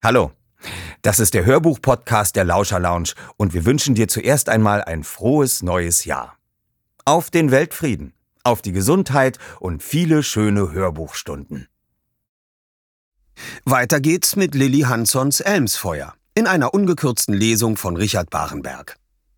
Hallo, das ist der Hörbuch-Podcast der Lauscher Lounge und wir wünschen dir zuerst einmal ein frohes neues Jahr. Auf den Weltfrieden, auf die Gesundheit und viele schöne Hörbuchstunden. Weiter geht's mit Lilli Hansons Elmsfeuer in einer ungekürzten Lesung von Richard Barenberg.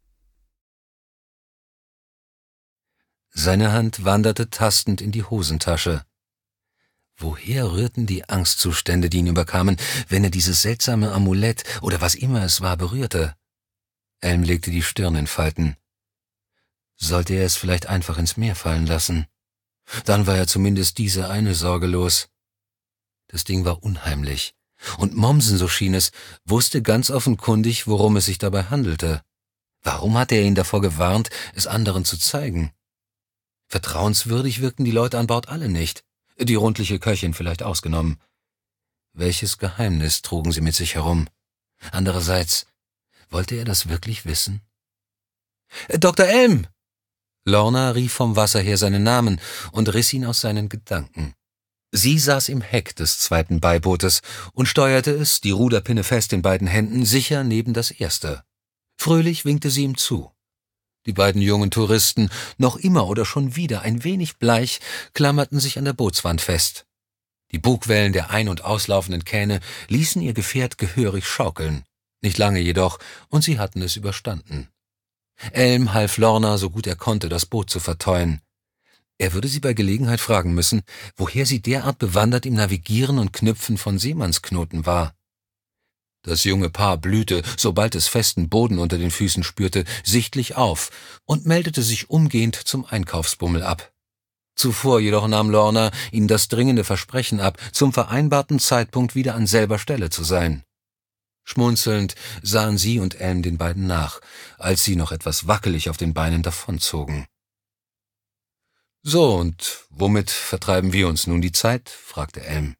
Seine Hand wanderte tastend in die Hosentasche. Woher rührten die Angstzustände, die ihn überkamen, wenn er dieses seltsame Amulett oder was immer es war berührte? Elm legte die Stirn in Falten. Sollte er es vielleicht einfach ins Meer fallen lassen? Dann war er zumindest diese eine Sorge los. Das Ding war unheimlich, und Mommsen, so schien es, wusste ganz offenkundig, worum es sich dabei handelte. Warum hatte er ihn davor gewarnt, es anderen zu zeigen? Vertrauenswürdig wirkten die Leute an Bord alle nicht, die rundliche Köchin vielleicht ausgenommen. Welches Geheimnis trugen sie mit sich herum? Andererseits, wollte er das wirklich wissen? »Dr. Elm!« Lorna rief vom Wasser her seinen Namen und riss ihn aus seinen Gedanken. Sie saß im Heck des zweiten Beibootes und steuerte es, die Ruderpinne fest in beiden Händen, sicher neben das erste. Fröhlich winkte sie ihm zu. Die beiden jungen Touristen, noch immer oder schon wieder ein wenig bleich, klammerten sich an der Bootswand fest. Die Bugwellen der ein- und auslaufenden Kähne ließen ihr Gefährt gehörig schaukeln. Nicht lange jedoch, und sie hatten es überstanden. Elm half Lorna, so gut er konnte, das Boot zu verteuen. Er würde sie bei Gelegenheit fragen müssen, woher sie derart bewandert im Navigieren und Knüpfen von Seemannsknoten war. Das junge Paar blühte, sobald es festen Boden unter den Füßen spürte, sichtlich auf und meldete sich umgehend zum Einkaufsbummel ab. Zuvor jedoch nahm Lorna ihnen das dringende Versprechen ab, zum vereinbarten Zeitpunkt wieder an selber Stelle zu sein. Schmunzelnd sahen sie und Elm den beiden nach, als sie noch etwas wackelig auf den Beinen davonzogen. »So, und womit vertreiben wir uns nun die Zeit?« fragte Elm.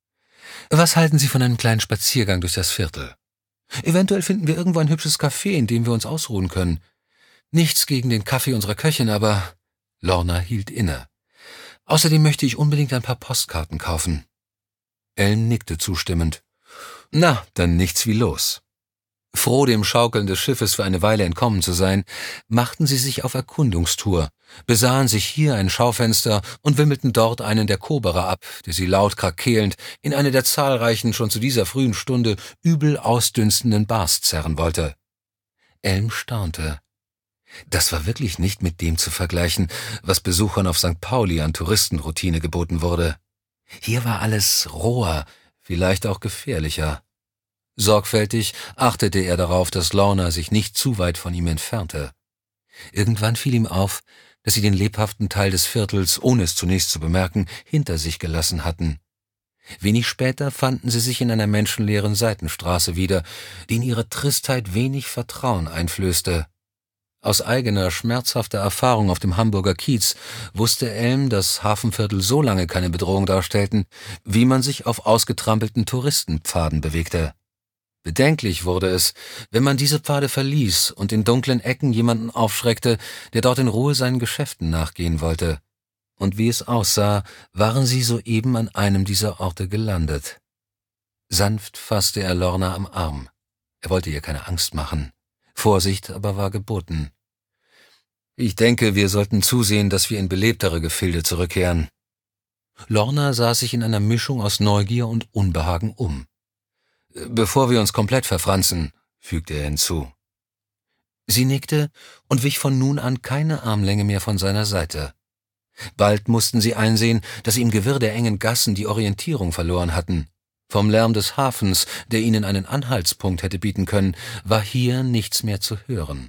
»Was halten Sie von einem kleinen Spaziergang durch das Viertel? Eventuell finden wir irgendwo ein hübsches Café, in dem wir uns ausruhen können. Nichts gegen den Kaffee unserer Köchin, aber...« Lorna hielt inne. »Außerdem möchte ich unbedingt ein paar Postkarten kaufen.« Elm nickte zustimmend. »Na, dann nichts wie los.« Froh, dem Schaukeln des Schiffes für eine Weile entkommen zu sein, machten sie sich auf Erkundungstour, besahen sich hier ein Schaufenster und wimmelten dort einen der Koberer ab, der sie laut krakeelnd in eine der zahlreichen, schon zu dieser frühen Stunde übel ausdünstenden Bars zerren wollte. Elm staunte. Das war wirklich nicht mit dem zu vergleichen, was Besuchern auf St. Pauli an Touristenroutine geboten wurde. Hier war alles roher, vielleicht auch gefährlicher. Sorgfältig achtete er darauf, dass Lorna sich nicht zu weit von ihm entfernte. Irgendwann fiel ihm auf, dass sie den lebhaften Teil des Viertels, ohne es zunächst zu bemerken, hinter sich gelassen hatten. Wenig später fanden sie sich in einer menschenleeren Seitenstraße wieder, die in ihrer Tristheit wenig Vertrauen einflößte. Aus eigener, schmerzhafter Erfahrung auf dem Hamburger Kiez wusste Elm, dass Hafenviertel so lange keine Bedrohung darstellten, wie man sich auf ausgetrampelten Touristenpfaden bewegte. Bedenklich wurde es, wenn man diese Pfade verließ und in dunklen Ecken jemanden aufschreckte, der dort in Ruhe seinen Geschäften nachgehen wollte. Und wie es aussah, waren sie soeben an einem dieser Orte gelandet. Sanft fasste er Lorna am Arm. Er wollte ihr keine Angst machen. Vorsicht aber war geboten. »Ich denke, wir sollten zusehen, dass wir in belebtere Gefilde zurückkehren.« Lorna sah sich in einer Mischung aus Neugier und Unbehagen um. »Bevor wir uns komplett verfranzen«, fügte er hinzu. Sie nickte und wich von nun an keine Armlänge mehr von seiner Seite. Bald mussten sie einsehen, dass sie im Gewirr der engen Gassen die Orientierung verloren hatten. Vom Lärm des Hafens, der ihnen einen Anhaltspunkt hätte bieten können, war hier nichts mehr zu hören.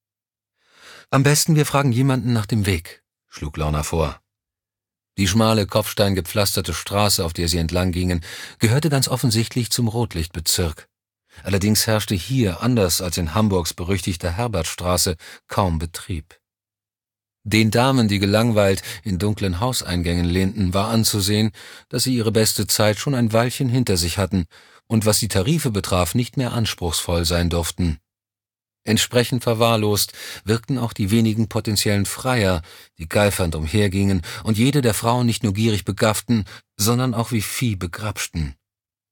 »Am besten, wir fragen jemanden nach dem Weg«, schlug Lorna vor. Die schmale, kopfsteingepflasterte Straße, auf der sie entlang gingen, gehörte ganz offensichtlich zum Rotlichtbezirk. Allerdings herrschte hier, anders als in Hamburgs berüchtigter Herbertstraße, kaum Betrieb. Den Damen, die gelangweilt in dunklen Hauseingängen lehnten, war anzusehen, dass sie ihre beste Zeit schon ein Weilchen hinter sich hatten und was die Tarife betraf, nicht mehr anspruchsvoll sein durften. Entsprechend verwahrlost wirkten auch die wenigen potenziellen Freier, die geifernd umhergingen und jede der Frauen nicht nur gierig begafften, sondern auch wie Vieh begrapschten.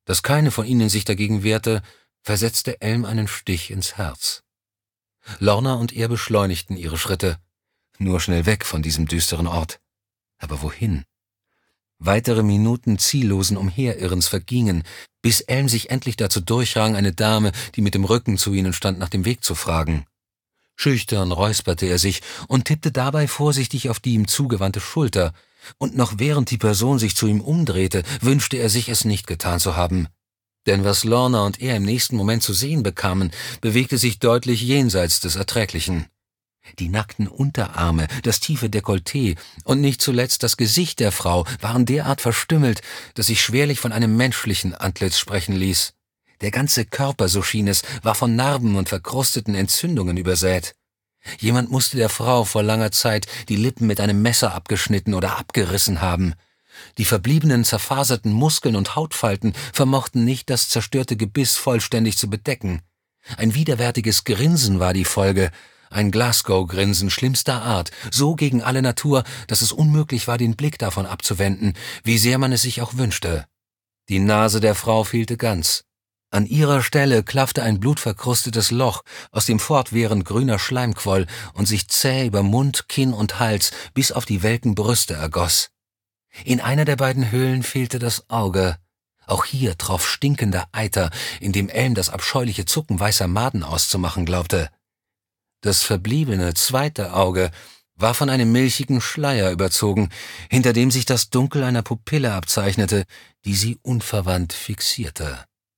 Dass keine von ihnen sich dagegen wehrte, versetzte Elm einen Stich ins Herz. Lorna und er beschleunigten ihre Schritte, nur schnell weg von diesem düsteren Ort. Aber wohin? Weitere Minuten ziellosen Umherirrens vergingen, bis Elm sich endlich dazu durchrang, eine Dame, die mit dem Rücken zu ihnen stand, nach dem Weg zu fragen. Schüchtern räusperte er sich und tippte dabei vorsichtig auf die ihm zugewandte Schulter, und noch während die Person sich zu ihm umdrehte, wünschte er sich, es nicht getan zu haben. Denn was Lorna und er im nächsten Moment zu sehen bekamen, bewegte sich deutlich jenseits des Erträglichen. Die nackten Unterarme, das tiefe Dekolleté und nicht zuletzt das Gesicht der Frau waren derart verstümmelt, dass sich schwerlich von einem menschlichen Antlitz sprechen ließ. Der ganze Körper, so schien es, war von Narben und verkrusteten Entzündungen übersät. Jemand musste der Frau vor langer Zeit die Lippen mit einem Messer abgeschnitten oder abgerissen haben. Die verbliebenen zerfaserten Muskeln und Hautfalten vermochten nicht, das zerstörte Gebiss vollständig zu bedecken. Ein widerwärtiges Grinsen war die Folge, ein Glasgow-Grinsen schlimmster Art, so gegen alle Natur, dass es unmöglich war, den Blick davon abzuwenden, wie sehr man es sich auch wünschte. Die Nase der Frau fehlte ganz. An ihrer Stelle klaffte ein blutverkrustetes Loch, aus dem fortwährend grüner Schleim quoll und sich zäh über Mund, Kinn und Hals bis auf die welken Brüste ergoss. In einer der beiden Höhlen fehlte das Auge. Auch hier troff stinkender Eiter, in dem Elm das abscheuliche Zucken weißer Maden auszumachen glaubte. Das verbliebene zweite Auge war von einem milchigen Schleier überzogen, hinter dem sich das Dunkel einer Pupille abzeichnete, die sie unverwandt fixierte.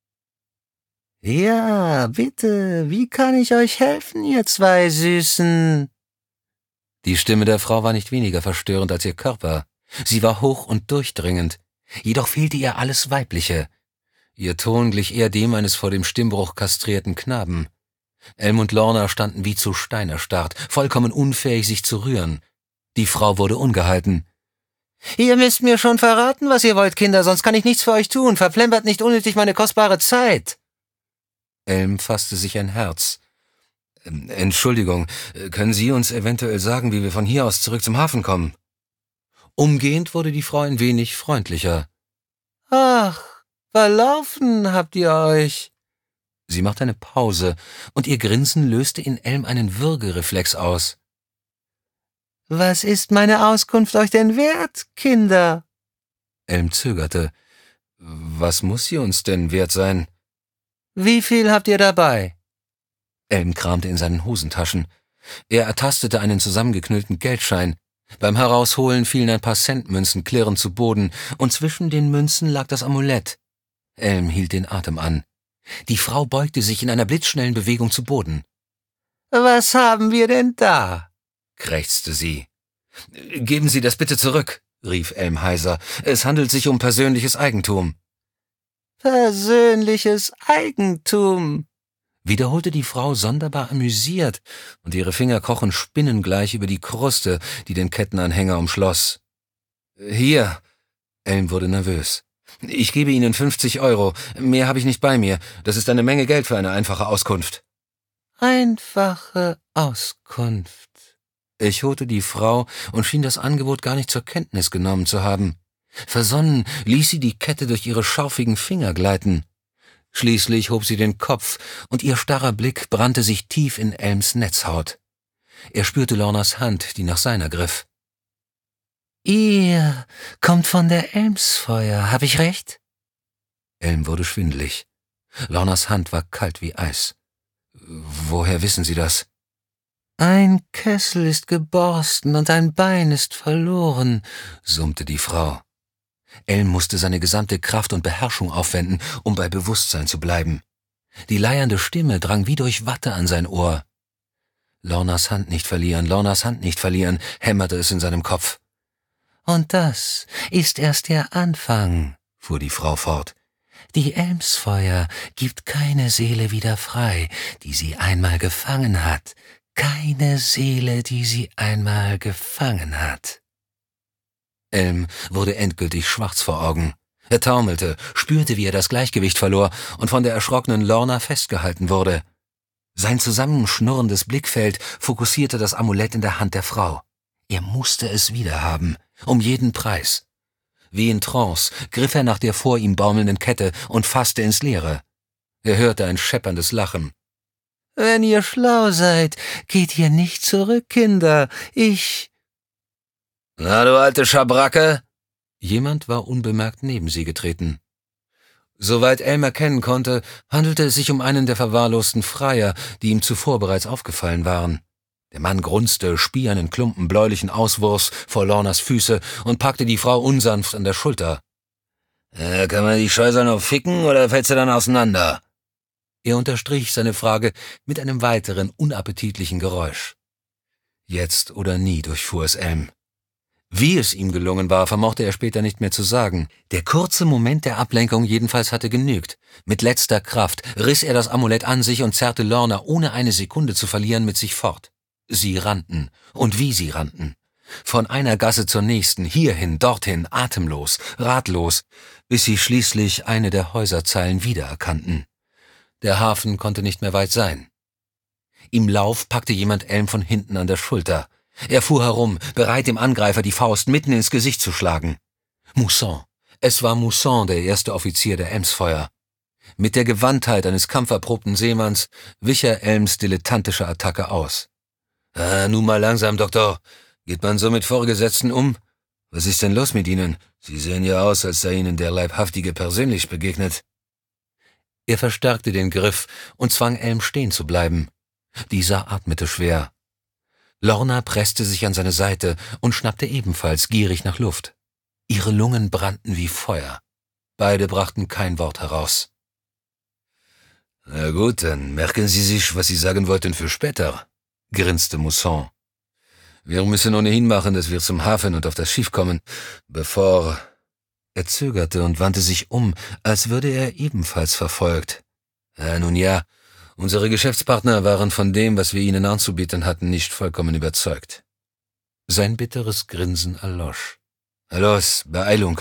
»Ja, bitte, wie kann ich euch helfen, ihr zwei Süßen?« Die Stimme der Frau war nicht weniger verstörend als ihr Körper. Sie war hoch und durchdringend, jedoch fehlte ihr alles Weibliche. Ihr Ton glich eher dem eines vor dem Stimmbruch kastrierten Knaben. Elm und Lorna standen wie zu Stein erstarrt, vollkommen unfähig, sich zu rühren. Die Frau wurde ungehalten. »Ihr müsst mir schon verraten, was ihr wollt, Kinder, sonst kann ich nichts für euch tun. Verplempert nicht unnötig meine kostbare Zeit.« Elm fasste sich ein Herz. »Entschuldigung, können Sie uns eventuell sagen, wie wir von hier aus zurück zum Hafen kommen?« Umgehend wurde die Frau ein wenig freundlicher. »Ach, verlaufen habt ihr euch?« Sie machte eine Pause, und ihr Grinsen löste in Elm einen Würgereflex aus. »Was ist meine Auskunft euch denn wert, Kinder?« Elm zögerte. »Was muss sie uns denn wert sein?« »Wie viel habt ihr dabei?« Elm kramte in seinen Hosentaschen. Er ertastete einen zusammengeknüllten Geldschein. Beim Herausholen fielen ein paar Centmünzen klirrend zu Boden, und zwischen den Münzen lag das Amulett. Elm hielt den Atem an. Die Frau beugte sich in einer blitzschnellen Bewegung zu Boden. »Was haben wir denn da?« krächzte sie. »Geben Sie das bitte zurück«, rief Elm heiser. »Es handelt sich um persönliches Eigentum.« »Persönliches Eigentum«, wiederholte die Frau sonderbar amüsiert, und ihre Finger krochen spinnengleich über die Kruste, die den Kettenanhänger umschloss. »Hier«, Elm wurde nervös. »Ich gebe Ihnen 50 €, mehr habe ich nicht bei mir. Das ist eine Menge Geld für eine einfache Auskunft.« »Einfache Auskunft«, echote die Frau und schien das Angebot gar nicht zur Kenntnis genommen zu haben. Versonnen ließ sie die Kette durch ihre scharfigen Finger gleiten. Schließlich hob sie den Kopf, und ihr starrer Blick brannte sich tief in Elms Netzhaut. Er spürte Lornas Hand, die nach seiner griff. »Ihr kommt von der Elmsfeuer, hab ich recht?« Elm wurde schwindelig. Lornas Hand war kalt wie Eis. »Woher wissen Sie das?« »Ein Kessel ist geborsten und ein Bein ist verloren«, summte die Frau. Elm musste seine gesamte Kraft und Beherrschung aufwenden, um bei Bewusstsein zu bleiben. Die leiernde Stimme drang wie durch Watte an sein Ohr. »Lornas Hand nicht verlieren, Lornas Hand nicht verlieren«, hämmerte es in seinem Kopf. »Und das ist erst der Anfang«, fuhr die Frau fort. »Die Elmsfeuer gibt keine Seele wieder frei, die sie einmal gefangen hat. Keine Seele, die sie einmal gefangen hat.« Elm wurde endgültig schwarz vor Augen. Er taumelte, spürte, wie er das Gleichgewicht verlor und von der erschrockenen Lorna festgehalten wurde. Sein zusammenschnurrendes Blickfeld fokussierte das Amulett in der Hand der Frau. Er musste es wiederhaben, um jeden Preis. Wie in Trance griff er nach der vor ihm baumelnden Kette und fasste ins Leere. Er hörte ein schepperndes Lachen. »Wenn ihr schlau seid, geht hier nicht zurück, Kinder. »Na, du alte Schabracke!« Jemand war unbemerkt neben sie getreten. Soweit Elm erkennen konnte, handelte es sich um einen der verwahrlosten Freier, die ihm zuvor bereits aufgefallen waren. Der Mann grunzte, spie einen Klumpen bläulichen Auswurfs vor Lornas Füße und packte die Frau unsanft an der Schulter. »Kann man die Scheusal noch ficken, oder fällt sie dann auseinander?« Er unterstrich seine Frage mit einem weiteren unappetitlichen Geräusch. Jetzt oder nie durchfuhr es Elm. Wie es ihm gelungen war, vermochte er später nicht mehr zu sagen. Der kurze Moment der Ablenkung jedenfalls hatte genügt. Mit letzter Kraft riss er das Amulett an sich und zerrte Lorna ohne eine Sekunde zu verlieren mit sich fort. Sie rannten. Und wie sie rannten. Von einer Gasse zur nächsten, hierhin, dorthin, atemlos, ratlos, bis sie schließlich eine der Häuserzeilen wiedererkannten. Der Hafen konnte nicht mehr weit sein. Im Lauf packte jemand Elm von hinten an der Schulter. Er fuhr herum, bereit dem Angreifer die Faust mitten ins Gesicht zu schlagen. Mousson. Es war Mousson, der erste Offizier der Elmsfeuer. Mit der Gewandtheit eines kampferprobten Seemanns wich er Elms dilettantischer Attacke aus. Nun mal langsam, Doktor. Geht man so mit Vorgesetzten um? Was ist denn los mit Ihnen? Sie sehen ja aus, als sei Ihnen der Leibhaftige persönlich begegnet. Er verstärkte den Griff und zwang Elm stehen zu bleiben. Dieser atmete schwer. Lorna presste sich an seine Seite und schnappte ebenfalls gierig nach Luft. Ihre Lungen brannten wie Feuer. Beide brachten kein Wort heraus. »Na gut, dann merken Sie sich, was Sie sagen wollten für später«, grinste Mousson. »Wir müssen ohnehin machen, dass wir zum Hafen und auf das Schiff kommen, bevor...« Er zögerte und wandte sich um, als würde er ebenfalls verfolgt. »Nun ja, unsere Geschäftspartner waren von dem, was wir ihnen anzubieten hatten, nicht vollkommen überzeugt.« Sein bitteres Grinsen erlosch. »Los, Beeilung!«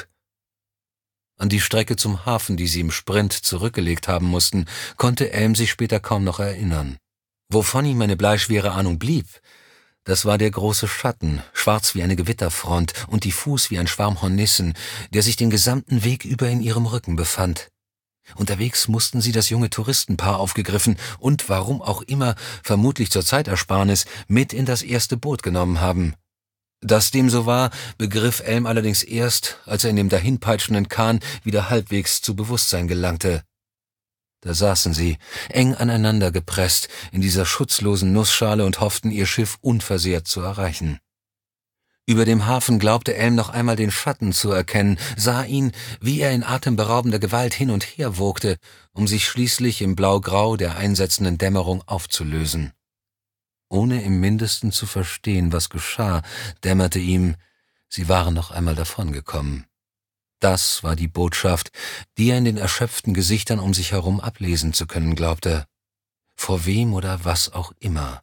An die Strecke zum Hafen, die sie im Sprint zurückgelegt haben mussten, konnte Elm sich später kaum noch erinnern. Wovon ihm eine bleischwere Ahnung blieb, das war der große Schatten, schwarz wie eine Gewitterfront und diffus wie ein Schwarm Hornissen, der sich den gesamten Weg über in ihrem Rücken befand. Unterwegs mussten sie das junge Touristenpaar aufgegriffen und, warum auch immer, vermutlich zur Zeitersparnis, mit in das erste Boot genommen haben. Dass dem so war, begriff Elm allerdings erst, als er in dem dahinpeitschenden Kahn wieder halbwegs zu Bewusstsein gelangte. Da saßen sie, eng aneinander gepresst, in dieser schutzlosen Nussschale und hofften, ihr Schiff unversehrt zu erreichen. Über dem Hafen glaubte Elm noch einmal den Schatten zu erkennen, sah ihn, wie er in atemberaubender Gewalt hin und her wogte, um sich schließlich im Blau-Grau der einsetzenden Dämmerung aufzulösen. Ohne im Mindesten zu verstehen, was geschah, dämmerte ihm, sie waren noch einmal davongekommen. Das war die Botschaft, die er in den erschöpften Gesichtern um sich herum ablesen zu können glaubte. Vor wem oder was auch immer.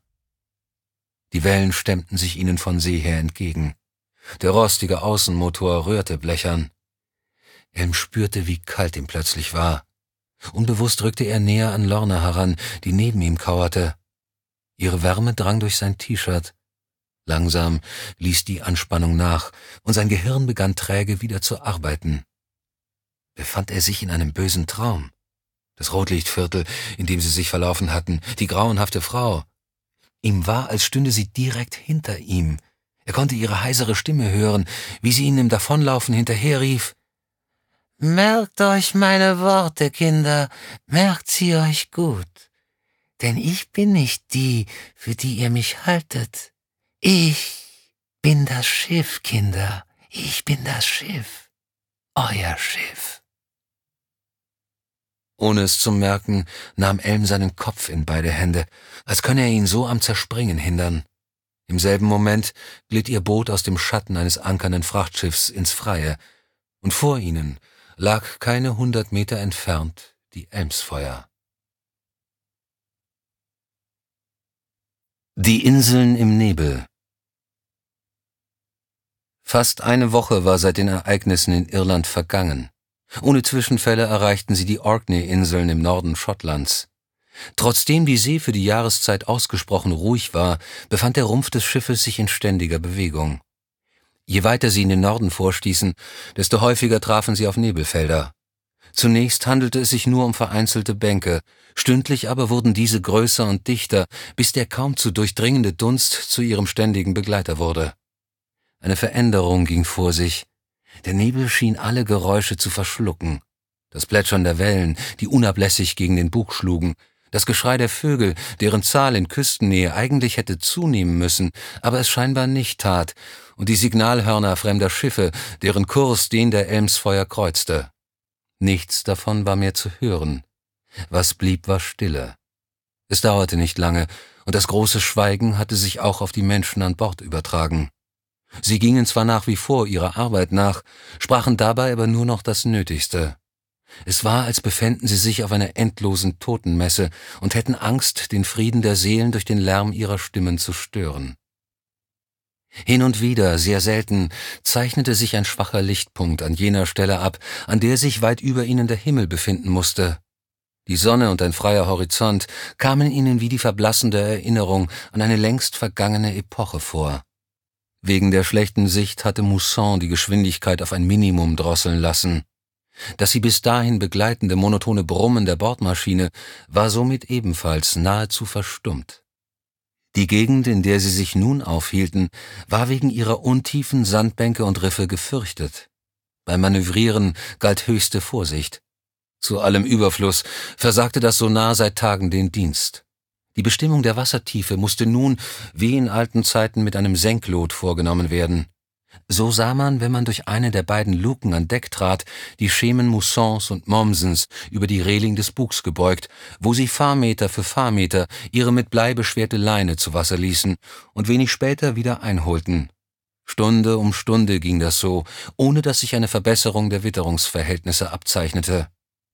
Die Wellen stemmten sich ihnen von See her entgegen. Der rostige Außenmotor rührte blechern. Elm spürte, wie kalt ihm plötzlich war. Unbewusst rückte er näher an Lorna heran, die neben ihm kauerte. Ihre Wärme drang durch sein T-Shirt. Langsam ließ die Anspannung nach, und sein Gehirn begann träge wieder zu arbeiten. Befand er sich in einem bösen Traum? Das Rotlichtviertel, in dem sie sich verlaufen hatten, die grauenhafte Frau. Ihm war, als stünde sie direkt hinter ihm. Er konnte ihre heisere Stimme hören, wie sie ihn im Davonlaufen hinterherrief. »Merkt euch meine Worte, Kinder, merkt sie euch gut. Denn ich bin nicht die, für die ihr mich haltet. Ich bin das Schiff, Kinder, ich bin das Schiff, euer Schiff.« Ohne es zu merken, nahm Elm seinen Kopf in beide Hände, als könne er ihn so am Zerspringen hindern. Im selben Moment glitt ihr Boot aus dem Schatten eines ankernden Frachtschiffs ins Freie, und vor ihnen lag keine 100 Meter entfernt die Elmsfeuer. Die Inseln im Nebel. Fast eine Woche war seit den Ereignissen in Irland vergangen. Ohne Zwischenfälle erreichten sie die Orkney-Inseln im Norden Schottlands. Trotzdem die See für die Jahreszeit ausgesprochen ruhig war, befand der Rumpf des Schiffes sich in ständiger Bewegung. Je weiter sie in den Norden vorstießen, desto häufiger trafen sie auf Nebelfelder. Zunächst handelte es sich nur um vereinzelte Bänke, stündlich aber wurden diese größer und dichter, bis der kaum zu durchdringende Dunst zu ihrem ständigen Begleiter wurde. Eine Veränderung ging vor sich. Der Nebel schien alle Geräusche zu verschlucken. Das Plätschern der Wellen, die unablässig gegen den Bug schlugen, das Geschrei der Vögel, deren Zahl in Küstennähe eigentlich hätte zunehmen müssen, aber es scheinbar nicht tat, und die Signalhörner fremder Schiffe, deren Kurs den der Elmsfeuer kreuzte. Nichts davon war mehr zu hören. Was blieb, war Stille. Es dauerte nicht lange, und das große Schweigen hatte sich auch auf die Menschen an Bord übertragen. Sie gingen zwar nach wie vor ihrer Arbeit nach, sprachen dabei aber nur noch das Nötigste. Es war, als befänden sie sich auf einer endlosen Totenmesse und hätten Angst, den Frieden der Seelen durch den Lärm ihrer Stimmen zu stören. Hin und wieder, sehr selten, zeichnete sich ein schwacher Lichtpunkt an jener Stelle ab, an der sich weit über ihnen der Himmel befinden musste. Die Sonne und ein freier Horizont kamen ihnen wie die verblassende Erinnerung an eine längst vergangene Epoche vor. Wegen der schlechten Sicht hatte Mousson die Geschwindigkeit auf ein Minimum drosseln lassen. Das sie bis dahin begleitende monotone Brummen der Bordmaschine war somit ebenfalls nahezu verstummt. Die Gegend, in der sie sich nun aufhielten, war wegen ihrer untiefen Sandbänke und Riffe gefürchtet. Beim Manövrieren galt höchste Vorsicht. Zu allem Überfluss versagte das Sonar seit Tagen den Dienst. Die Bestimmung der Wassertiefe musste nun, wie in alten Zeiten, mit einem Senklot vorgenommen werden. So sah man, wenn man durch eine der beiden Luken an Deck trat, die Schemen Moussons und Mommsens über die Reling des Bugs gebeugt, wo sie Fahrmeter für Fahrmeter ihre mit Blei beschwerte Leine zu Wasser ließen und wenig später wieder einholten. Stunde um Stunde ging das so, ohne dass sich eine Verbesserung der Witterungsverhältnisse abzeichnete.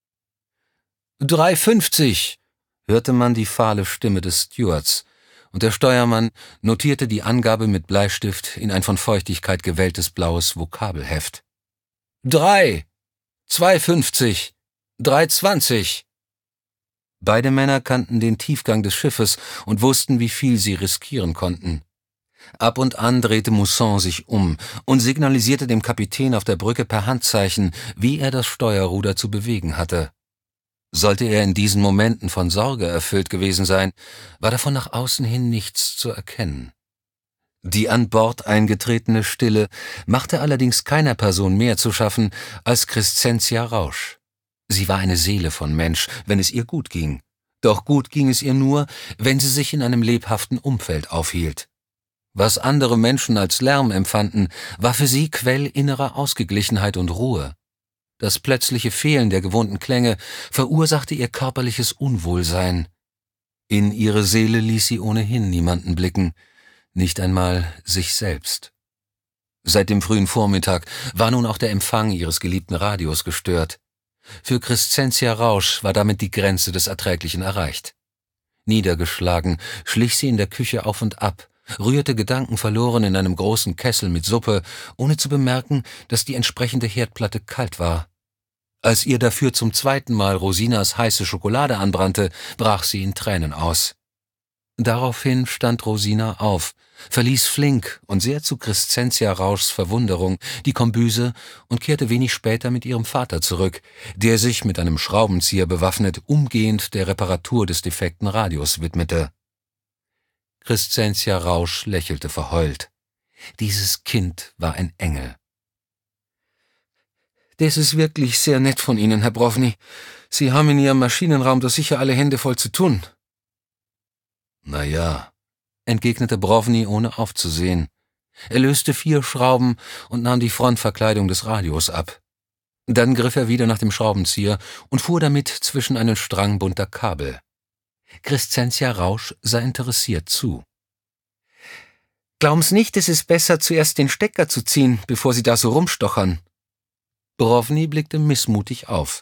3,50, hörte man die fahle Stimme des Stewards, und der Steuermann notierte die Angabe mit Bleistift in ein von Feuchtigkeit gewelltes blaues Vokabelheft. 3, 2,50, 3,20. Beide Männer kannten den Tiefgang des Schiffes und wussten, wie viel sie riskieren konnten. Ab und an drehte Mousson sich um und signalisierte dem Kapitän auf der Brücke per Handzeichen, wie er das Steuerruder zu bewegen hatte. Sollte er in diesen Momenten von Sorge erfüllt gewesen sein, war davon nach außen hin nichts zu erkennen. Die an Bord eingetretene Stille machte allerdings keiner Person mehr zu schaffen als Crescentia Rausch. Sie war eine Seele von Mensch, wenn es ihr gut ging. Doch gut ging es ihr nur, wenn sie sich in einem lebhaften Umfeld aufhielt. Was andere Menschen als Lärm empfanden, war für sie Quell innerer Ausgeglichenheit und Ruhe. Das plötzliche Fehlen der gewohnten Klänge verursachte ihr körperliches Unwohlsein. In ihre Seele ließ sie ohnehin niemanden blicken, nicht einmal sich selbst. Seit dem frühen Vormittag war nun auch der Empfang ihres geliebten Radios gestört. Für Crescentia Rausch war damit die Grenze des Erträglichen erreicht. Niedergeschlagen schlich sie in der Küche auf und ab, rührte gedankenverloren in einem großen Kessel mit Suppe, ohne zu bemerken, dass die entsprechende Herdplatte kalt war. Als ihr dafür zum zweiten Mal Rosinas heiße Schokolade anbrannte, brach sie in Tränen aus. Daraufhin stand Rosina auf, verließ flink und sehr zu Crescentia Rauschs Verwunderung die Kombüse und kehrte wenig später mit ihrem Vater zurück, der sich mit einem Schraubenzieher bewaffnet umgehend der Reparatur des defekten Radios widmete. Crescentia Rausch lächelte verheult. Dieses Kind war ein Engel. »Das ist wirklich sehr nett von Ihnen, Herr Brovny. Sie haben in Ihrem Maschinenraum doch sicher alle Hände voll zu tun.« »Na ja«, entgegnete Brovny, ohne aufzusehen. Er löste 4 Schrauben und nahm die Frontverkleidung des Radios ab. Dann griff er wieder nach dem Schraubenzieher und fuhr damit zwischen einen Strang bunter Kabel. Crescentia Rausch sah interessiert zu. »Glauben's nicht, es ist besser, zuerst den Stecker zu ziehen, bevor Sie da so rumstochern?« Brovny blickte missmutig auf.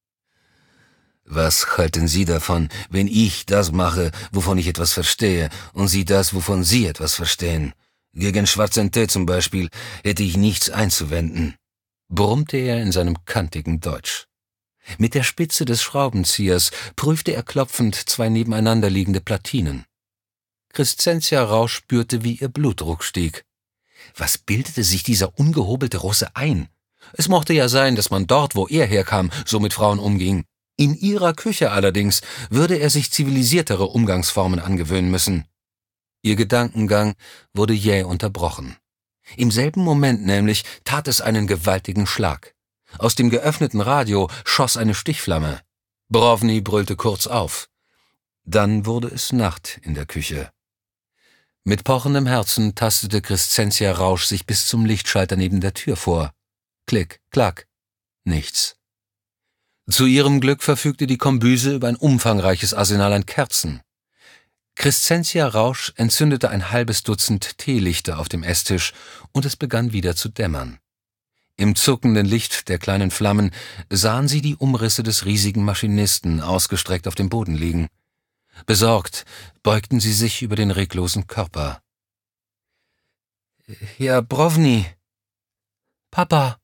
»Was halten Sie davon, wenn ich das mache, wovon ich etwas verstehe, und Sie das, wovon Sie etwas verstehen? Gegen schwarzen Tee zum Beispiel hätte ich nichts einzuwenden«, brummte er in seinem kantigen Deutsch. Mit der Spitze des Schraubenziehers prüfte er klopfend 2 nebeneinander liegende Platinen. Crescentia Rausch spürte, wie ihr Blutdruck stieg. Was bildete sich dieser ungehobelte Russe ein? Es mochte ja sein, dass man dort, wo er herkam, so mit Frauen umging. In ihrer Küche allerdings würde er sich zivilisiertere Umgangsformen angewöhnen müssen. Ihr Gedankengang wurde jäh unterbrochen. Im selben Moment nämlich tat es einen gewaltigen Schlag. Aus dem geöffneten Radio schoss eine Stichflamme. Brovny brüllte kurz auf. Dann wurde es Nacht in der Küche. Mit pochendem Herzen tastete Crescentia Rausch sich bis zum Lichtschalter neben der Tür vor. Klick, klack, nichts. Zu ihrem Glück verfügte die Kombüse über ein umfangreiches Arsenal an Kerzen. Crescentia Rausch entzündete ein halbes Dutzend Teelichter auf dem Esstisch und es begann wieder zu dämmern. Im zuckenden Licht der kleinen Flammen sahen sie die Umrisse des riesigen Maschinisten ausgestreckt auf dem Boden liegen. Besorgt beugten sie sich über den reglosen Körper. »Ja, Brovny. Papa.«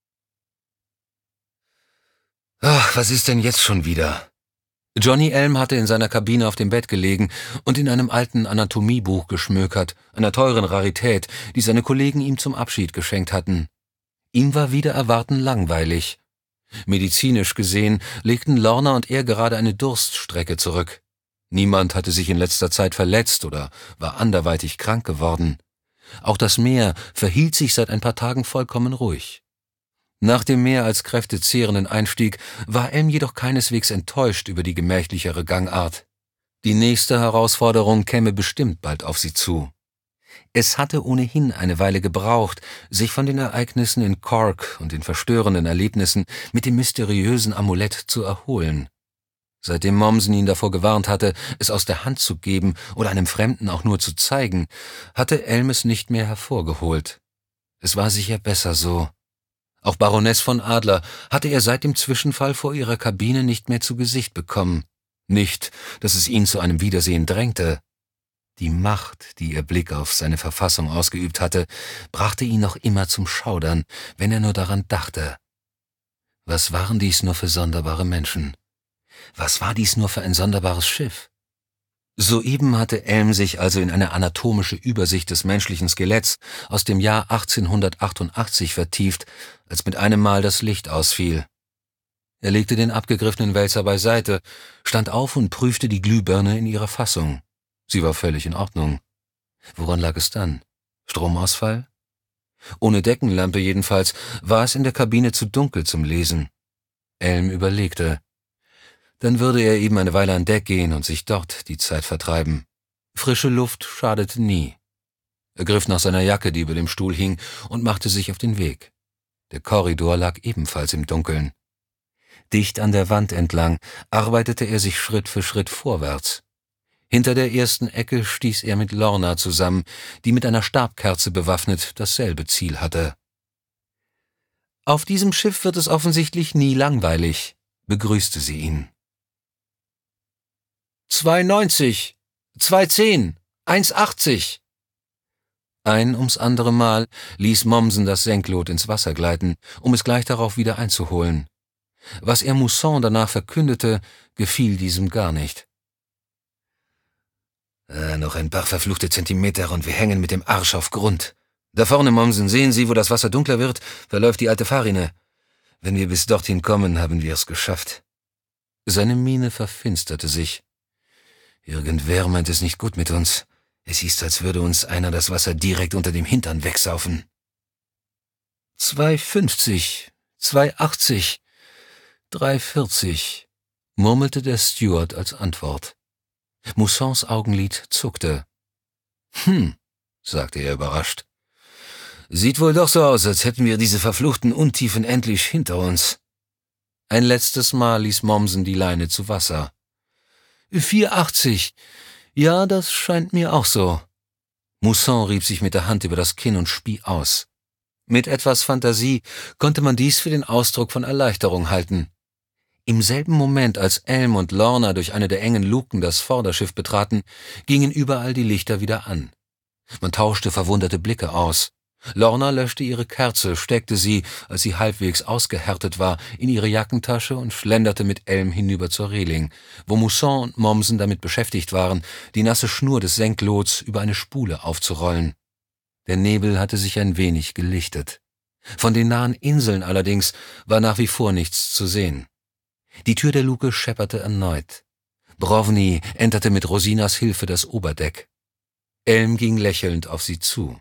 »Ach, was ist denn jetzt schon wieder?« Johnny Elm hatte in seiner Kabine auf dem Bett gelegen und in einem alten Anatomiebuch geschmökert, einer teuren Rarität, die seine Kollegen ihm zum Abschied geschenkt hatten. Ihm war wider Erwarten langweilig. Medizinisch gesehen legten Lorna und er gerade eine Durststrecke zurück. Niemand hatte sich in letzter Zeit verletzt oder war anderweitig krank geworden. Auch das Meer verhielt sich seit ein paar Tagen vollkommen ruhig. Nach dem mehr als kräftezehrenden Einstieg war Elm jedoch keineswegs enttäuscht über die gemächlichere Gangart. Die nächste Herausforderung käme bestimmt bald auf sie zu. Es hatte ohnehin eine Weile gebraucht, sich von den Ereignissen in Cork und den verstörenden Erlebnissen mit dem mysteriösen Amulett zu erholen. Seitdem Mommsen ihn davor gewarnt hatte, es aus der Hand zu geben oder einem Fremden auch nur zu zeigen, hatte Elm es nicht mehr hervorgeholt. Es war sicher besser so. Auch Baroness von Adler hatte er seit dem Zwischenfall vor ihrer Kabine nicht mehr zu Gesicht bekommen. Nicht, dass es ihn zu einem Wiedersehen drängte. Die Macht, die ihr Blick auf seine Verfassung ausgeübt hatte, brachte ihn noch immer zum Schaudern, wenn er nur daran dachte. Was waren dies nur für sonderbare Menschen? Was war dies nur für ein sonderbares Schiff? Soeben hatte Elm sich also in eine anatomische Übersicht des menschlichen Skeletts aus dem Jahr 1888 vertieft, als mit einem Mal das Licht ausfiel. Er legte den abgegriffenen Wälzer beiseite, stand auf und prüfte die Glühbirne in ihrer Fassung. Sie war völlig in Ordnung. Woran lag es dann? Stromausfall? Ohne Deckenlampe jedenfalls war es in der Kabine zu dunkel zum Lesen. Elm überlegte. Dann würde er eben eine Weile an Deck gehen und sich dort die Zeit vertreiben. Frische Luft schadete nie. Er griff nach seiner Jacke, die über dem Stuhl hing, und machte sich auf den Weg. Der Korridor lag ebenfalls im Dunkeln. Dicht an der Wand entlang arbeitete er sich Schritt für Schritt vorwärts. Hinter der ersten Ecke stieß er mit Lorna zusammen, die mit einer Stabkerze bewaffnet dasselbe Ziel hatte. »Auf diesem Schiff wird es offensichtlich nie langweilig«, begrüßte sie ihn. 2,90, 2,10, 1,80. Ein ums andere Mal ließ Mommsen das Senklot ins Wasser gleiten, um es gleich darauf wieder einzuholen. Was er Mousson danach verkündete, gefiel diesem gar nicht. Noch ein paar verfluchte Zentimeter und wir hängen mit dem Arsch auf Grund. Da vorne, Mommsen, sehen Sie, wo das Wasser dunkler wird, verläuft die alte Fahrrinne. Wenn wir bis dorthin kommen, haben wir es geschafft. Seine Miene verfinsterte sich. Irgendwer meint es nicht gut mit uns. Es ist, als würde uns einer das Wasser direkt unter dem Hintern wegsaufen. 2,50, 2,80, 3,40, murmelte der Steward als Antwort. Moussons Augenlid zuckte. Sagte er überrascht. Sieht wohl doch so aus, als hätten wir diese verfluchten Untiefen endlich hinter uns. Ein letztes Mal ließ Mommsen die Leine zu Wasser. 4,80. Ja, das scheint mir auch so. Mousson rieb sich mit der Hand über das Kinn und spie aus. Mit etwas Fantasie konnte man dies für den Ausdruck von Erleichterung halten. Im selben Moment, als Elm und Lorna durch eine der engen Luken das Vorderschiff betraten, gingen überall die Lichter wieder an. Man tauschte verwunderte Blicke aus. Lorna löschte ihre Kerze, steckte sie, als sie halbwegs ausgehärtet war, in ihre Jackentasche und schlenderte mit Elm hinüber zur Reling, wo Mousson und Mommsen damit beschäftigt waren, die nasse Schnur des Senklots über eine Spule aufzurollen. Der Nebel hatte sich ein wenig gelichtet. Von den nahen Inseln allerdings war nach wie vor nichts zu sehen. Die Tür der Luke schepperte erneut. Brovny enterte mit Rosinas Hilfe das Oberdeck. Elm ging lächelnd auf sie zu.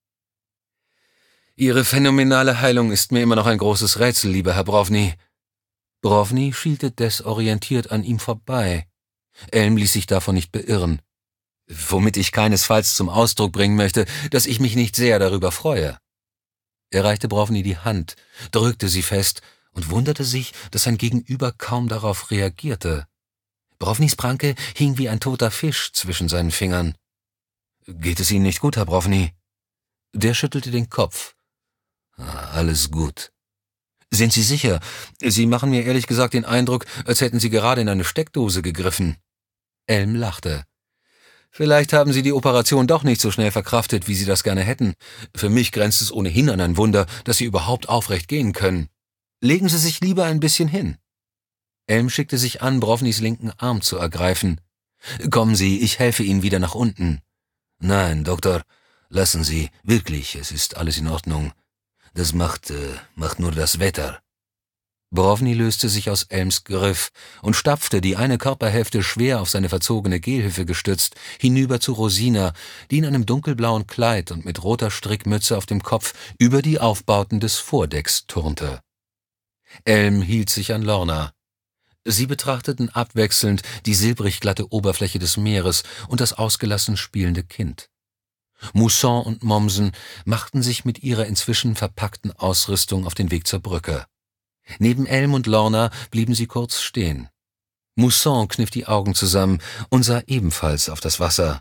»Ihre phänomenale Heilung ist mir immer noch ein großes Rätsel, lieber Herr Brovny.« Brovny schielte desorientiert an ihm vorbei. Elm ließ sich davon nicht beirren. »Womit ich keinesfalls zum Ausdruck bringen möchte, dass ich mich nicht sehr darüber freue.« Er reichte Brovny die Hand, drückte sie fest und wunderte sich, dass sein Gegenüber kaum darauf reagierte. Brovnys Pranke hing wie ein toter Fisch zwischen seinen Fingern. »Geht es Ihnen nicht gut, Herr Brovny?« Der schüttelte den Kopf. »Alles gut.« »Sind Sie sicher? Sie machen mir ehrlich gesagt den Eindruck, als hätten Sie gerade in eine Steckdose gegriffen.« Elm lachte. »Vielleicht haben Sie die Operation doch nicht so schnell verkraftet, wie Sie das gerne hätten. Für mich grenzt es ohnehin an ein Wunder, dass Sie überhaupt aufrecht gehen können. Legen Sie sich lieber ein bisschen hin.« Elm schickte sich an, Brovnys linken Arm zu ergreifen. »Kommen Sie, ich helfe Ihnen wieder nach unten.« »Nein, Doktor, lassen Sie, wirklich, es ist alles in Ordnung. Das macht nur das Wetter.« Brovny löste sich aus Elms Griff und stapfte, die eine Körperhälfte schwer auf seine verzogene Gehhilfe gestützt, hinüber zu Rosina, die in einem dunkelblauen Kleid und mit roter Strickmütze auf dem Kopf über die Aufbauten des Vordecks turnte. Elm hielt sich an Lorna. Sie betrachteten abwechselnd die silbrig glatte Oberfläche des Meeres und das ausgelassen spielende Kind. Mousson und Mommsen machten sich mit ihrer inzwischen verpackten Ausrüstung auf den Weg zur Brücke. Neben Elm und Lorna blieben sie kurz stehen. Mousson kniff die Augen zusammen und sah ebenfalls auf das Wasser.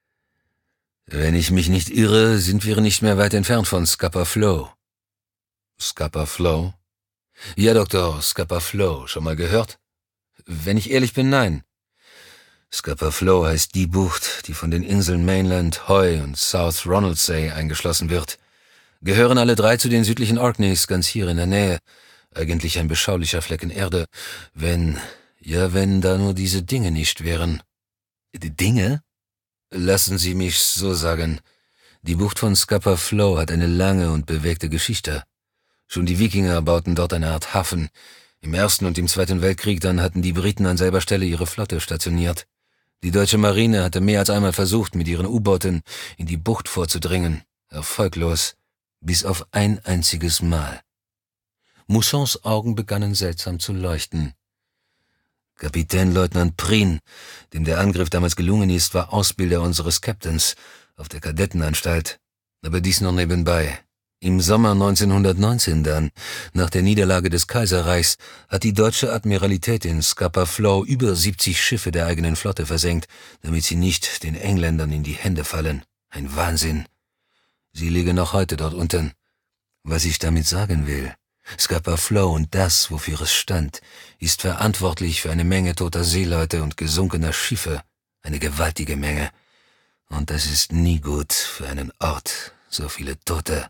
»Wenn ich mich nicht irre, sind wir nicht mehr weit entfernt von Scapa Flow.« »Scapa Flow?« »Ja, Doktor, Scapa Flow. Schon mal gehört?« »Wenn ich ehrlich bin, nein.« »Scapa Flow heißt die Bucht, die von den Inseln Mainland, Hoy und South Ronaldsay eingeschlossen wird. Gehören alle drei zu den südlichen Orkneys, ganz hier in der Nähe. Eigentlich ein beschaulicher Flecken Erde, wenn da nur diese Dinge nicht wären.« »Die Dinge?« »Lassen Sie mich so sagen. Die Bucht von Scapa Flow hat eine lange und bewegte Geschichte. Schon die Wikinger bauten dort eine Art Hafen. Im Ersten und im Zweiten Weltkrieg dann hatten die Briten an selber Stelle ihre Flotte stationiert. Die deutsche Marine hatte mehr als einmal versucht, mit ihren U-Booten in die Bucht vorzudringen. Erfolglos. Bis auf ein einziges Mal.« Moussons Augen begannen seltsam zu leuchten. »Kapitänleutnant Prien, dem der Angriff damals gelungen ist, war Ausbilder unseres Captains auf der Kadettenanstalt. Aber dies nur nebenbei. Im Sommer 1919 dann, nach der Niederlage des Kaiserreichs, hat die deutsche Admiralität in Scapa Flow über 70 Schiffe der eigenen Flotte versenkt, damit sie nicht den Engländern in die Hände fallen. Ein Wahnsinn. Sie liegen noch heute dort unten. Was ich damit sagen will, Scapa Flow und das, wofür es stand, ist verantwortlich für eine Menge toter Seeleute und gesunkener Schiffe, eine gewaltige Menge. Und das ist nie gut für einen Ort, so viele Tote.«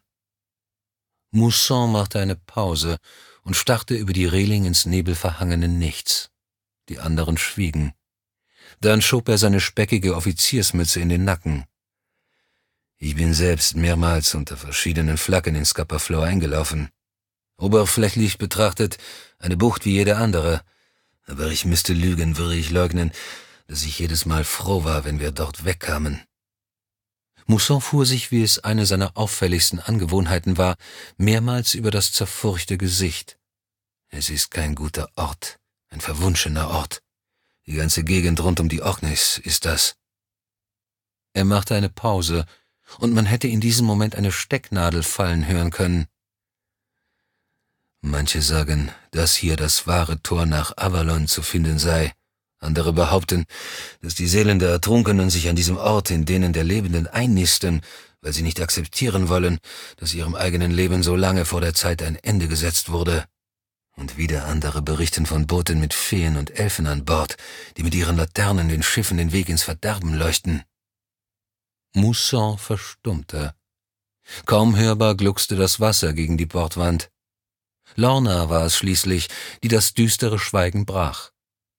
Mousson machte eine Pause und starrte über die Reling ins nebelverhangene Nichts. Die anderen schwiegen. Dann schob er seine speckige Offiziersmütze in den Nacken. »Ich bin selbst mehrmals unter verschiedenen Flaggen in Scapa Flow eingelaufen. Oberflächlich betrachtet eine Bucht wie jede andere. Aber ich müsste lügen, würde ich leugnen, dass ich jedes Mal froh war, wenn wir dort wegkamen.« Mousson fuhr sich, wie es eine seiner auffälligsten Angewohnheiten war, mehrmals über das zerfurchte Gesicht. »Es ist kein guter Ort, ein verwunschener Ort. Die ganze Gegend rund um die Orkneys ist das.« Er machte eine Pause, und man hätte in diesem Moment eine Stecknadel fallen hören können. »Manche sagen, dass hier das wahre Tor nach Avalon zu finden sei. Andere behaupten, dass die Seelen der Ertrunkenen sich an diesem Ort in denen der Lebenden einnisten, weil sie nicht akzeptieren wollen, dass ihrem eigenen Leben so lange vor der Zeit ein Ende gesetzt wurde. Und wieder andere berichten von Booten mit Feen und Elfen an Bord, die mit ihren Laternen den Schiffen den Weg ins Verderben leuchten.« Mousson verstummte. Kaum hörbar gluckste das Wasser gegen die Bordwand. Lorna war es schließlich, die das düstere Schweigen brach.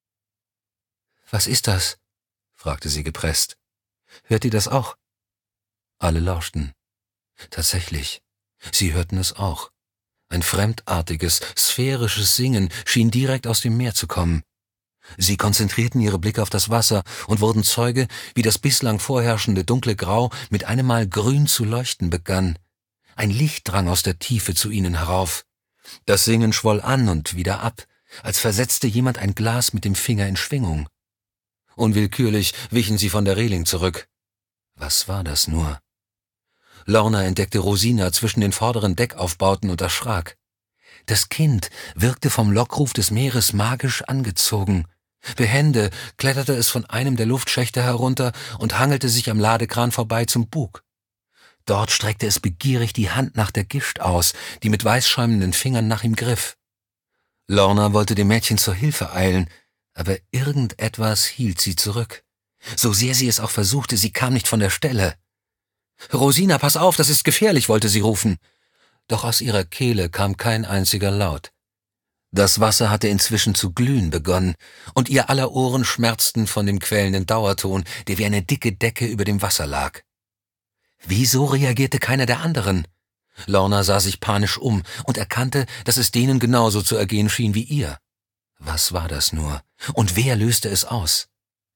»Was ist das?« fragte sie gepresst. »Hört ihr das auch?« Alle lauschten. Tatsächlich, sie hörten es auch. Ein fremdartiges, sphärisches Singen schien direkt aus dem Meer zu kommen. Sie konzentrierten ihre Blicke auf das Wasser und wurden Zeuge, wie das bislang vorherrschende dunkle Grau mit einem Mal grün zu leuchten begann. Ein Licht drang aus der Tiefe zu ihnen herauf. Das Singen schwoll an und wieder ab, als versetzte jemand ein Glas mit dem Finger in Schwingung. Unwillkürlich wichen sie von der Reling zurück. Was war das nur? Lorna entdeckte Rosina zwischen den vorderen Deckaufbauten und erschrak. Das Kind wirkte vom Lockruf des Meeres magisch angezogen. Behende kletterte es von einem der Luftschächte herunter und hangelte sich am Ladekran vorbei zum Bug. Dort streckte es begierig die Hand nach der Gischt aus, die mit weißschäumenden Fingern nach ihm griff. Lorna wollte dem Mädchen zur Hilfe eilen, aber irgendetwas hielt sie zurück. So sehr sie es auch versuchte, sie kam nicht von der Stelle. »Rosina, pass auf, das ist gefährlich«, wollte sie rufen. Doch aus ihrer Kehle kam kein einziger Laut. Das Wasser hatte inzwischen zu glühen begonnen, und ihr aller Ohren schmerzten von dem quälenden Dauerton, der wie eine dicke Decke über dem Wasser lag. Wieso reagierte keiner der anderen? Lorna sah sich panisch um und erkannte, dass es denen genauso zu ergehen schien wie ihr. Was war das nur? Und wer löste es aus?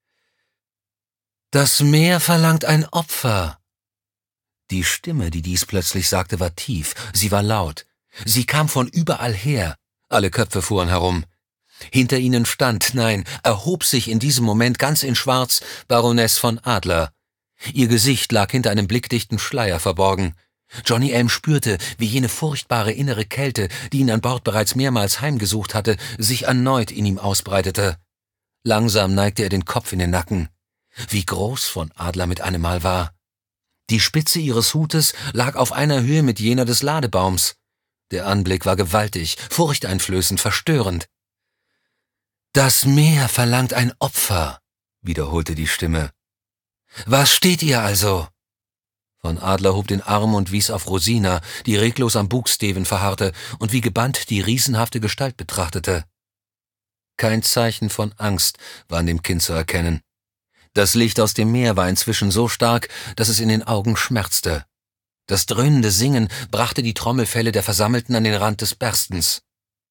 »Das Meer verlangt ein Opfer.« Die Stimme, die dies plötzlich sagte, war tief, sie war laut. Sie kam von überall her. Alle Köpfe fuhren herum. Hinter ihnen stand, nein, erhob sich in diesem Moment ganz in Schwarz Baroness von Adler. Ihr Gesicht lag hinter einem blickdichten Schleier verborgen. Johnny Elm spürte, wie jene furchtbare innere Kälte, die ihn an Bord bereits mehrmals heimgesucht hatte, sich erneut in ihm ausbreitete. Langsam neigte er den Kopf in den Nacken. Wie groß von Adler mit einem Mal war. Die Spitze ihres Hutes lag auf einer Höhe mit jener des Ladebaums. Der Anblick war gewaltig, furchteinflößend, verstörend. »Das Meer verlangt ein Opfer«, wiederholte die Stimme. »Was steht ihr also?« Von Adler hob den Arm und wies auf Rosina, die reglos am Bugsteven verharrte und wie gebannt die riesenhafte Gestalt betrachtete. Kein Zeichen von Angst war an dem Kind zu erkennen. Das Licht aus dem Meer war inzwischen so stark, dass es in den Augen schmerzte. Das dröhnende Singen brachte die Trommelfelle der Versammelten an den Rand des Berstens.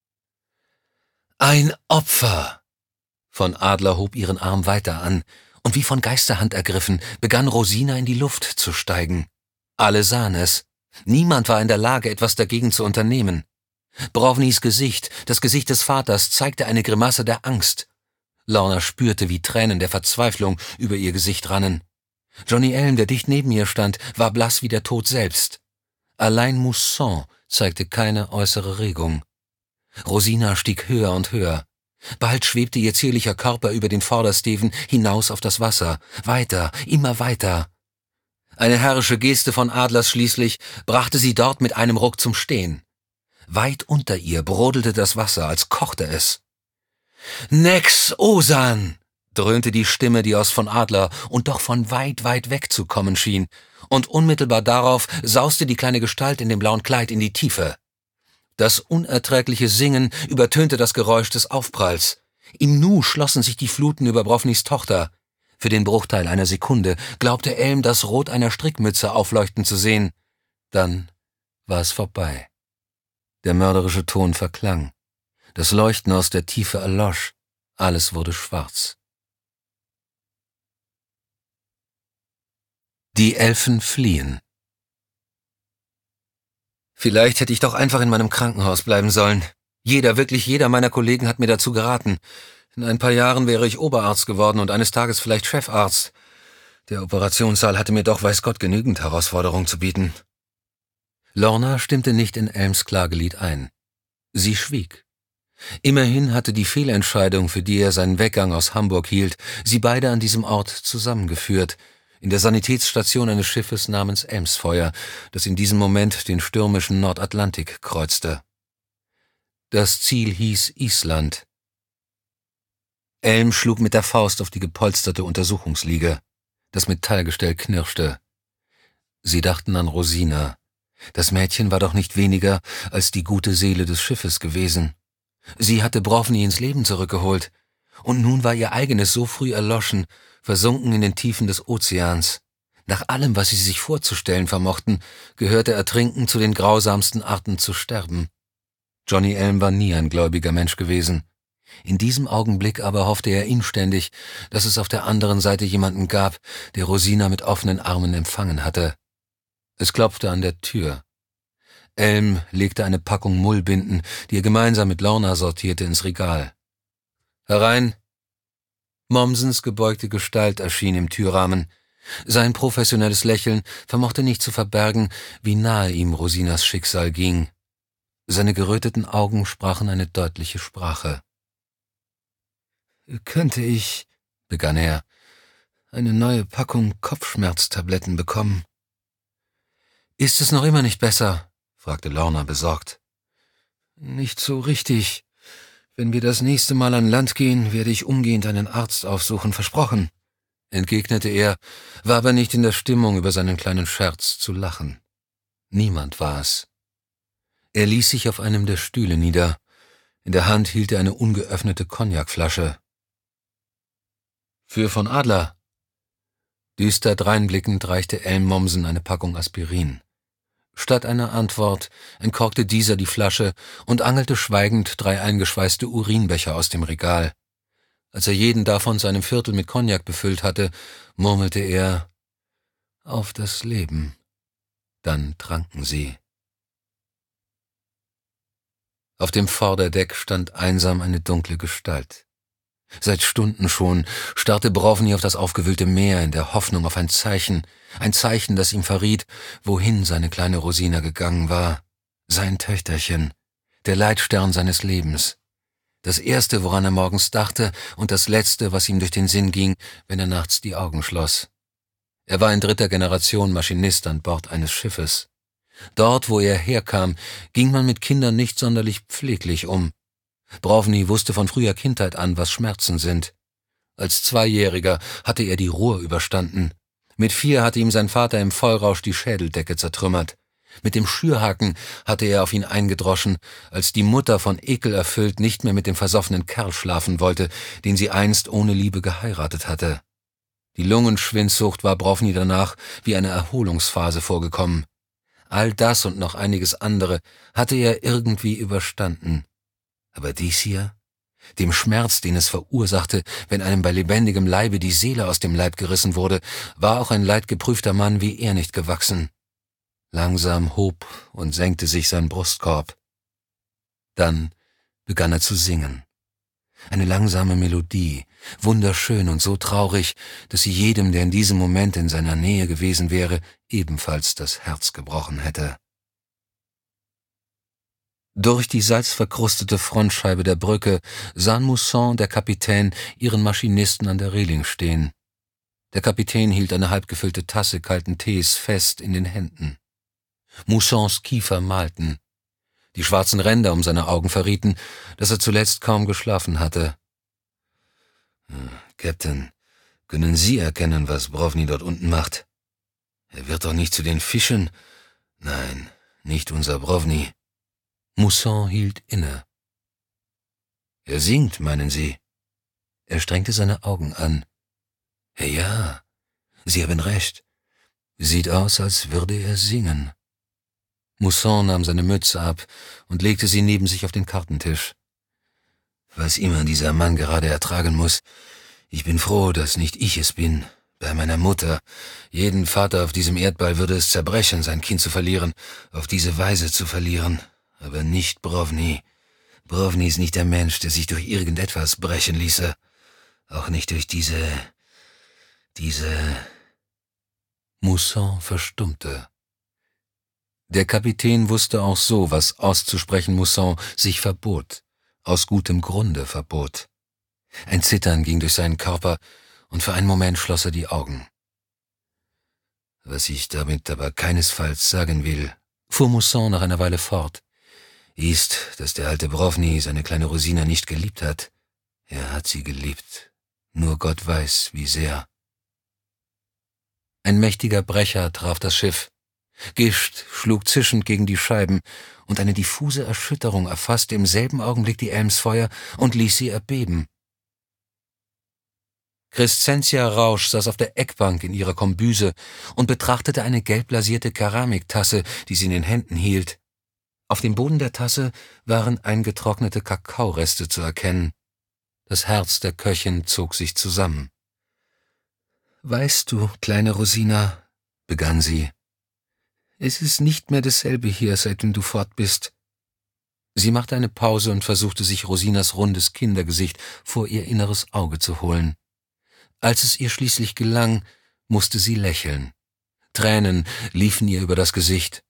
»Ein Opfer!« Von Adler hob ihren Arm weiter an, und wie von Geisterhand ergriffen, begann Rosina in die Luft zu steigen. Alle sahen es. Niemand war in der Lage, etwas dagegen zu unternehmen. Brovnys Gesicht, das Gesicht des Vaters, zeigte eine Grimasse der Angst. Lorna spürte, wie Tränen der Verzweiflung über ihr Gesicht rannen. Johnny Elm, der dicht neben ihr stand, war blass wie der Tod selbst. Allein Mousson zeigte keine äußere Regung. Rosina stieg höher und höher. Bald schwebte ihr zierlicher Körper über den Vordersteven hinaus auf das Wasser. Weiter, immer weiter. Eine herrische Geste von Adlers schließlich brachte sie dort mit einem Ruck zum Stehen. Weit unter ihr brodelte das Wasser, als kochte es. »Nex Osan«, dröhnte die Stimme, die aus von Adler und doch von weit, weit weg zu kommen schien, und unmittelbar darauf sauste die kleine Gestalt in dem blauen Kleid in die Tiefe. Das unerträgliche Singen übertönte das Geräusch des Aufpralls. Im Nu schlossen sich die Fluten über Brovnys Tochter. Für den Bruchteil einer Sekunde glaubte Elm, das Rot einer Strickmütze aufleuchten zu sehen. Dann war es vorbei. Der mörderische Ton verklang. Das Leuchten aus der Tiefe erlosch. Alles wurde schwarz. Die Elfen fliehen. Vielleicht hätte ich doch einfach in meinem Krankenhaus bleiben sollen. Wirklich jeder meiner Kollegen hat mir dazu geraten. In ein paar Jahren wäre ich Oberarzt geworden und eines Tages vielleicht Chefarzt. Der Operationssaal hatte mir doch weiß Gott genügend Herausforderungen zu bieten. Lorna stimmte nicht in Elms Klagelied ein. Sie schwieg. Immerhin hatte die Fehlentscheidung, für die er seinen Weggang aus Hamburg hielt, sie beide an diesem Ort zusammengeführt, in der Sanitätsstation eines Schiffes namens Elmsfeuer, das in diesem Moment den stürmischen Nordatlantik kreuzte. Das Ziel hieß Island. Elm schlug mit der Faust auf die gepolsterte Untersuchungsliege. Das Metallgestell knirschte. Sie dachten an Rosina. Das Mädchen war doch nicht weniger als die gute Seele des Schiffes gewesen. Sie hatte Brovny ins Leben zurückgeholt, und nun war ihr eigenes so früh erloschen, versunken in den Tiefen des Ozeans. Nach allem, was sie sich vorzustellen vermochten, gehörte Ertrinken zu den grausamsten Arten zu sterben. Johnny Elm war nie ein gläubiger Mensch gewesen. In diesem Augenblick aber hoffte er inständig, dass es auf der anderen Seite jemanden gab, der Rosina mit offenen Armen empfangen hatte. Es klopfte an der Tür. Elm legte eine Packung Mullbinden, die er gemeinsam mit Lorna sortierte, ins Regal. »Herein!« Mommsens gebeugte Gestalt erschien im Türrahmen. Sein professionelles Lächeln vermochte nicht zu verbergen, wie nahe ihm Rosinas Schicksal ging. Seine geröteten Augen sprachen eine deutliche Sprache. »Könnte ich«, begann er, »eine neue Packung Kopfschmerztabletten bekommen?« »Ist es noch immer nicht besser?« fragte Lorna besorgt. »Nicht so richtig. Wenn wir das nächste Mal an Land gehen, werde ich umgehend einen Arzt aufsuchen, versprochen«, entgegnete er, war aber nicht in der Stimmung, über seinen kleinen Scherz zu lachen. Niemand war es. Er ließ sich auf einem der Stühle nieder. In der Hand hielt er eine ungeöffnete Cognacflasche. »Für von Adler.« Düster dreinblickend reichte Elm Mommsen eine Packung Aspirin. Statt einer Antwort entkorkte dieser die Flasche und angelte schweigend 3 eingeschweißte Urinbecher aus dem Regal. Als er jeden davon zu einem Viertel mit Cognac befüllt hatte, murmelte er, »Auf das Leben.« Dann tranken sie. Auf dem Vorderdeck stand einsam eine dunkle Gestalt. Seit Stunden schon starrte Brownie auf das aufgewühlte Meer in der Hoffnung auf ein Zeichen, das ihm verriet, wohin seine kleine Rosina gegangen war. Sein Töchterchen, der Leitstern seines Lebens. Das Erste, woran er morgens dachte, und das Letzte, was ihm durch den Sinn ging, wenn er nachts die Augen schloss. Er war in 3. Generation Maschinist an Bord eines Schiffes. Dort, wo er herkam, ging man mit Kindern nicht sonderlich pfleglich um. Brownie wusste von früher Kindheit an, was Schmerzen sind. Als 2-Jähriger hatte er die Ruhr überstanden. Mit 4 hatte ihm sein Vater im Vollrausch die Schädeldecke zertrümmert. Mit dem Schürhaken hatte er auf ihn eingedroschen, als die Mutter von Ekel erfüllt nicht mehr mit dem versoffenen Kerl schlafen wollte, den sie einst ohne Liebe geheiratet hatte. Die Lungenschwindsucht war Brownie danach wie eine Erholungsphase vorgekommen. All das und noch einiges andere hatte er irgendwie überstanden. Aber dies hier, dem Schmerz, den es verursachte, wenn einem bei lebendigem Leibe die Seele aus dem Leib gerissen wurde, war auch ein leidgeprüfter Mann wie er nicht gewachsen. Langsam hob und senkte sich sein Brustkorb. Dann begann er zu singen. Eine langsame Melodie, wunderschön und so traurig, dass sie jedem, der in diesem Moment in seiner Nähe gewesen wäre, ebenfalls das Herz gebrochen hätte. Durch die salzverkrustete Frontscheibe der Brücke sahen Mousson und der Kapitän ihren Maschinisten an der Reling stehen. Der Kapitän hielt eine halbgefüllte Tasse kalten Tees fest in den Händen. Moussons Kiefer malten. Die schwarzen Ränder um seine Augen verrieten, dass er zuletzt kaum geschlafen hatte. »Captain, können Sie erkennen, was Brownie dort unten macht? Er wird doch nicht zu den Fischen? Nein, nicht unser Brownie.« Mousson hielt inne. »Er singt, meinen Sie?« Er strengte seine Augen an. »Ja, Sie haben recht. Sieht aus, als würde er singen.« Mousson nahm seine Mütze ab und legte sie neben sich auf den Kartentisch. »Was immer dieser Mann gerade ertragen muss, ich bin froh, dass nicht ich es bin. Bei meiner Mutter. Jeden Vater auf diesem Erdball würde es zerbrechen, sein Kind zu verlieren, auf diese Weise zu verlieren. Aber nicht Brownie. Brownie ist nicht der Mensch, der sich durch irgendetwas brechen ließe. Auch nicht durch diese... Mousson verstummte. Der Kapitän wusste auch so, was auszusprechen Mousson sich verbot, aus gutem Grunde verbot. Ein Zittern ging durch seinen Körper, und für einen Moment schloss er die Augen. »Was ich damit aber keinesfalls sagen will«, fuhr Mousson nach einer Weile fort, »ist, dass der alte Brownie seine kleine Rosina nicht geliebt hat. Er hat sie geliebt. Nur Gott weiß, wie sehr.« Ein mächtiger Brecher traf das Schiff. Gischt schlug zischend gegen die Scheiben, und eine diffuse Erschütterung erfasste im selben Augenblick die Elmsfeuer und ließ sie erbeben. Crescentia Rausch saß auf der Eckbank in ihrer Kombüse und betrachtete eine gelb glasierte Keramiktasse, die sie in den Händen hielt. Auf dem Boden der Tasse waren eingetrocknete Kakaoreste zu erkennen. Das Herz der Köchin zog sich zusammen. »Weißt du, kleine Rosina«, begann sie, »es ist nicht mehr dasselbe hier, seitdem du fort bist.« Sie machte eine Pause und versuchte sich Rosinas rundes Kindergesicht vor ihr inneres Auge zu holen. Als es ihr schließlich gelang, musste sie lächeln. Tränen liefen ihr über das Gesicht.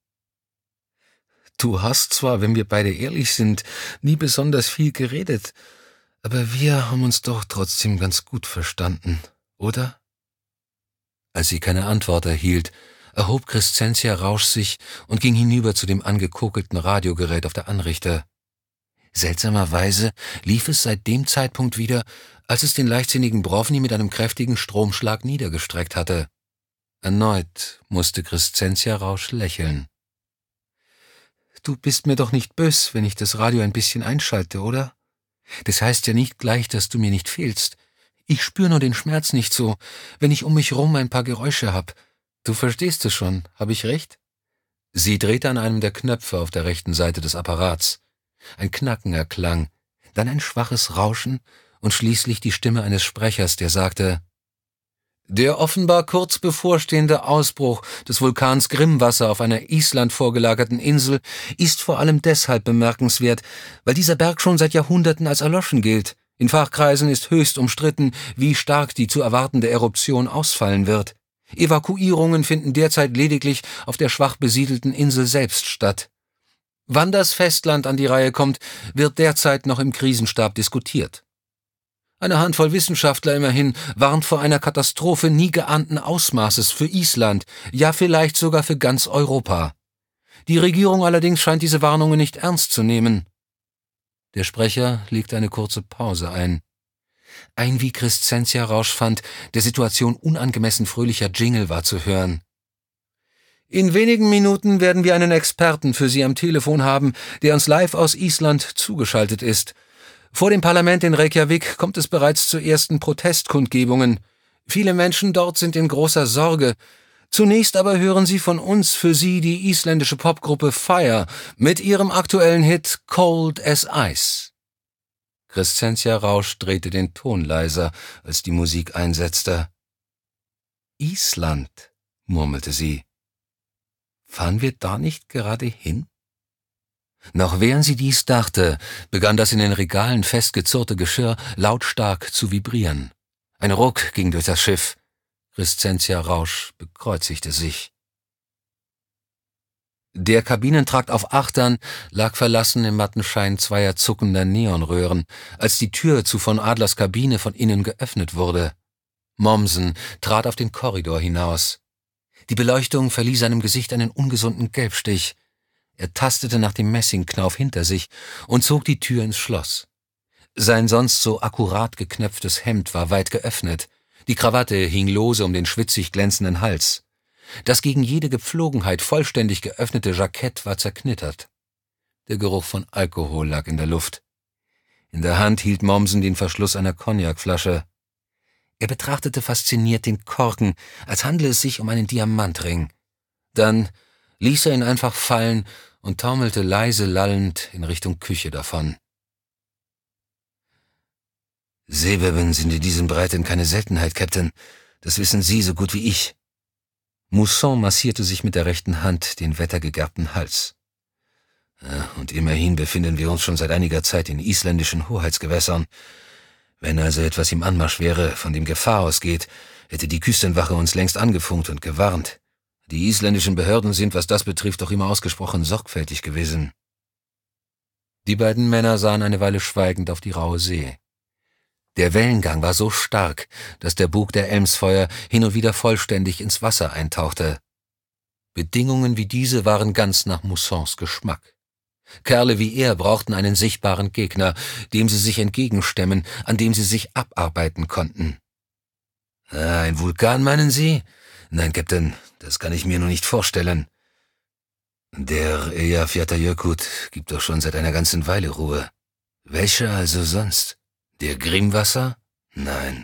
»Du hast zwar, wenn wir beide ehrlich sind, nie besonders viel geredet, aber wir haben uns doch trotzdem ganz gut verstanden, oder?« Als sie keine Antwort erhielt, erhob Crescentia Rausch sich und ging hinüber zu dem angekokelten Radiogerät auf der Anrichter. Seltsamerweise lief es seit dem Zeitpunkt wieder, als es den leichtsinnigen Brovny mit einem kräftigen Stromschlag niedergestreckt hatte. Erneut musste Crescentia Rausch lächeln. »Du bist mir doch nicht bös, wenn ich das Radio ein bisschen einschalte, oder? Das heißt ja nicht gleich, dass du mir nicht fehlst. Ich spür nur den Schmerz nicht so, wenn ich um mich rum ein paar Geräusche hab. Du verstehst es schon, hab ich recht?« Sie drehte an einem der Knöpfe auf der rechten Seite des Apparats. Ein Knacken erklang, dann ein schwaches Rauschen und schließlich die Stimme eines Sprechers, der sagte: »Der offenbar kurz bevorstehende Ausbruch des Vulkans Grimwasser auf einer Island vorgelagerten Insel ist vor allem deshalb bemerkenswert, weil dieser Berg schon seit Jahrhunderten als erloschen gilt. In Fachkreisen ist höchst umstritten, wie stark die zu erwartende Eruption ausfallen wird. Evakuierungen finden derzeit lediglich auf der schwach besiedelten Insel selbst statt. Wann das Festland an die Reihe kommt, wird derzeit noch im Krisenstab diskutiert. Eine Handvoll Wissenschaftler immerhin warnt vor einer Katastrophe nie geahnten Ausmaßes für Island, ja vielleicht sogar für ganz Europa. Die Regierung allerdings scheint diese Warnungen nicht ernst zu nehmen.« Der Sprecher legte eine kurze Pause ein. Ein, wie Crescentia Rausch fand, der Situation unangemessen fröhlicher Jingle war zu hören. »In wenigen Minuten werden wir einen Experten für Sie am Telefon haben, der uns live aus Island zugeschaltet ist. Vor dem Parlament in Reykjavik kommt es bereits zu ersten Protestkundgebungen. Viele Menschen dort sind in großer Sorge. Zunächst aber hören Sie von uns für Sie die isländische Popgruppe Fire mit ihrem aktuellen Hit Cold as Ice.« Crescentia Rausch drehte den Ton leiser, als die Musik einsetzte. »Island«, murmelte sie. »Fahren wir da nicht gerade hin?« Noch während sie dies dachte, begann das in den Regalen festgezurrte Geschirr lautstark zu vibrieren. Ein Ruck ging durch das Schiff. Crescentia Rausch bekreuzigte sich. Der Kabinentrakt auf Achtern lag verlassen im matten Schein zweier zuckender Neonröhren, als die Tür zu von Adlers Kabine von innen geöffnet wurde. Mommsen trat auf den Korridor hinaus. Die Beleuchtung verlieh seinem Gesicht einen ungesunden Gelbstich. Er tastete nach dem Messingknauf hinter sich und zog die Tür ins Schloss. Sein sonst so akkurat geknöpftes Hemd war weit geöffnet, die Krawatte hing lose um den schwitzig glänzenden Hals. Das gegen jede Gepflogenheit vollständig geöffnete Jackett war zerknittert. Der Geruch von Alkohol lag in der Luft. In der Hand hielt Mommsen den Verschluss einer Cognacflasche. Er betrachtete fasziniert den Korken, als handle es sich um einen Diamantring. Dann ließ er ihn einfach fallen und taumelte leise lallend in Richtung Küche davon. »Seebeben sind in diesen Breiten keine Seltenheit, Captain. Das wissen Sie so gut wie ich.« Mousson massierte sich mit der rechten Hand den wettergegerbten Hals. »Und immerhin befinden wir uns schon seit einiger Zeit in isländischen Hoheitsgewässern. Wenn also etwas im Anmarsch wäre, von dem Gefahr ausgeht, hätte die Küstenwache uns längst angefunkt und gewarnt. Die isländischen Behörden sind, was das betrifft, doch immer ausgesprochen sorgfältig gewesen.« Die beiden Männer sahen eine Weile schweigend auf die raue See. Der Wellengang war so stark, dass der Bug der Elmsfeuer hin und wieder vollständig ins Wasser eintauchte. Bedingungen wie diese waren ganz nach Moussons Geschmack. Kerle wie er brauchten einen sichtbaren Gegner, dem sie sich entgegenstemmen, an dem sie sich abarbeiten konnten. »Ein Vulkan, meinen Sie? Nein, Captain, das kann ich mir nur nicht vorstellen. Der Eyjafjallajökull gibt doch schon seit einer ganzen Weile Ruhe. Welcher also sonst? Der Grimwasser? Nein,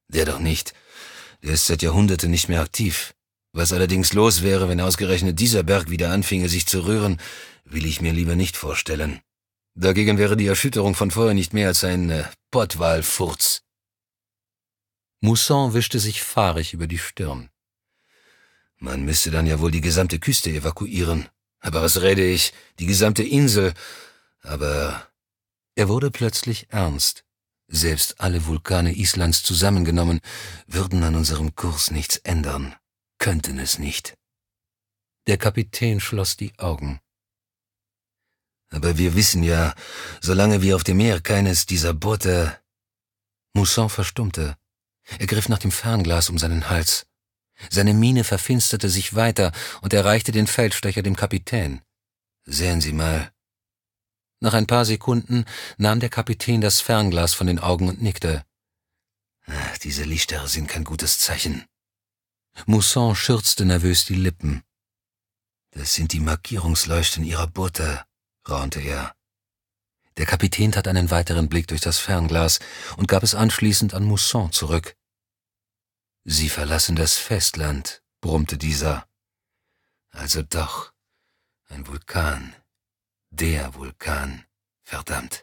Der doch nicht. Der ist seit Jahrhunderten nicht mehr aktiv. Was allerdings los wäre, wenn ausgerechnet dieser Berg wieder anfinge, sich zu rühren, will ich mir lieber nicht vorstellen. Dagegen wäre die Erschütterung von vorher nicht mehr als ein Pottwalfurz. Mousson wischte sich fahrig über die Stirn. Man müsste dann ja wohl die gesamte Küste evakuieren. Aber was rede ich? Die gesamte Insel. Aber er wurde plötzlich ernst. Selbst alle Vulkane Islands zusammengenommen würden an unserem Kurs nichts ändern, könnten es nicht. Der Kapitän schloss die Augen. Aber wir wissen ja, solange wir auf dem Meer keines dieser Boote... Mousson verstummte. Er griff nach dem Fernglas um seinen Hals. Seine Miene verfinsterte sich weiter und er reichte den Feldstecher dem Kapitän. »Sehen Sie mal.« Nach ein paar Sekunden nahm der Kapitän das Fernglas von den Augen und nickte. »Diese Lichter sind kein gutes Zeichen.« Mousson schürzte nervös die Lippen. »Das sind die Markierungsleuchten Ihrer Boote«, raunte er. Der Kapitän tat einen weiteren Blick durch das Fernglas und gab es anschließend an Mousson zurück. »Sie verlassen das Festland«, brummte dieser. »Also doch, ein Vulkan. Der Vulkan. Verdammt.«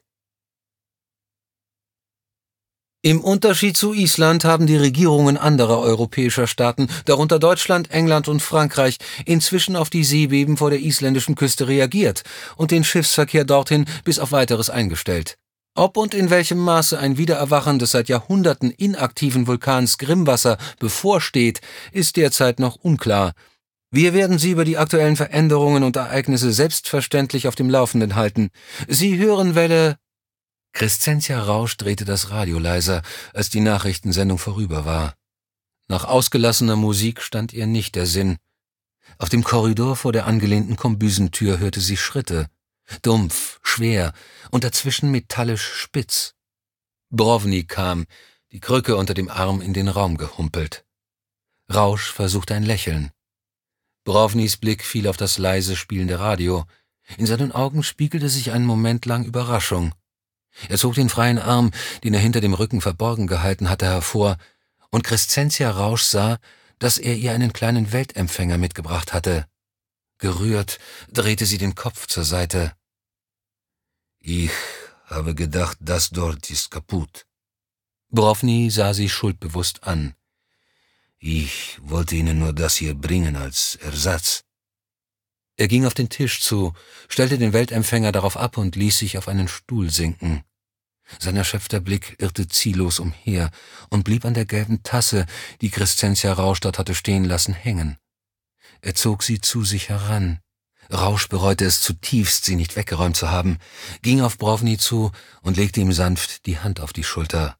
Im Unterschied zu Island haben die Regierungen anderer europäischer Staaten, darunter Deutschland, England und Frankreich, inzwischen auf die Seebeben vor der isländischen Küste reagiert und den Schiffsverkehr dorthin bis auf Weiteres eingestellt. Ob und in welchem Maße ein Wiedererwachen des seit Jahrhunderten inaktiven Vulkans Grimwasser bevorsteht, ist derzeit noch unklar. Wir werden Sie über die aktuellen Veränderungen und Ereignisse selbstverständlich auf dem Laufenden halten. Sie hören Welle... Crescentia Rausch drehte das Radio leiser, als die Nachrichtensendung vorüber war. Nach ausgelassener Musik stand ihr nicht der Sinn. Auf dem Korridor vor der angelehnten Kombüsentür hörte sie Schritte. Dumpf, schwer und dazwischen metallisch spitz. Brovny kam, die Krücke unter dem Arm in den Raum gehumpelt. Rausch versuchte ein Lächeln. Brovnys Blick fiel auf das leise spielende Radio. In seinen Augen spiegelte sich einen Moment lang Überraschung. Er zog den freien Arm, den er hinter dem Rücken verborgen gehalten hatte, hervor, und Crescentia Rausch sah, dass er ihr einen kleinen Weltempfänger mitgebracht hatte. Gerührt drehte sie den Kopf zur Seite. »Ich habe gedacht, das dort ist kaputt.« Brovny sah sie schuldbewusst an. »Ich wollte Ihnen nur das hier bringen als Ersatz.« Er ging auf den Tisch zu, stellte den Weltempfänger darauf ab und ließ sich auf einen Stuhl sinken. Sein erschöpfter Blick irrte ziellos umher und blieb an der gelben Tasse, die Crescentia Rausch dort hatte stehen lassen, hängen. Er zog sie zu sich heran. Rausch bereute es zutiefst, sie nicht weggeräumt zu haben, ging auf Brovny zu und legte ihm sanft die Hand auf die Schulter.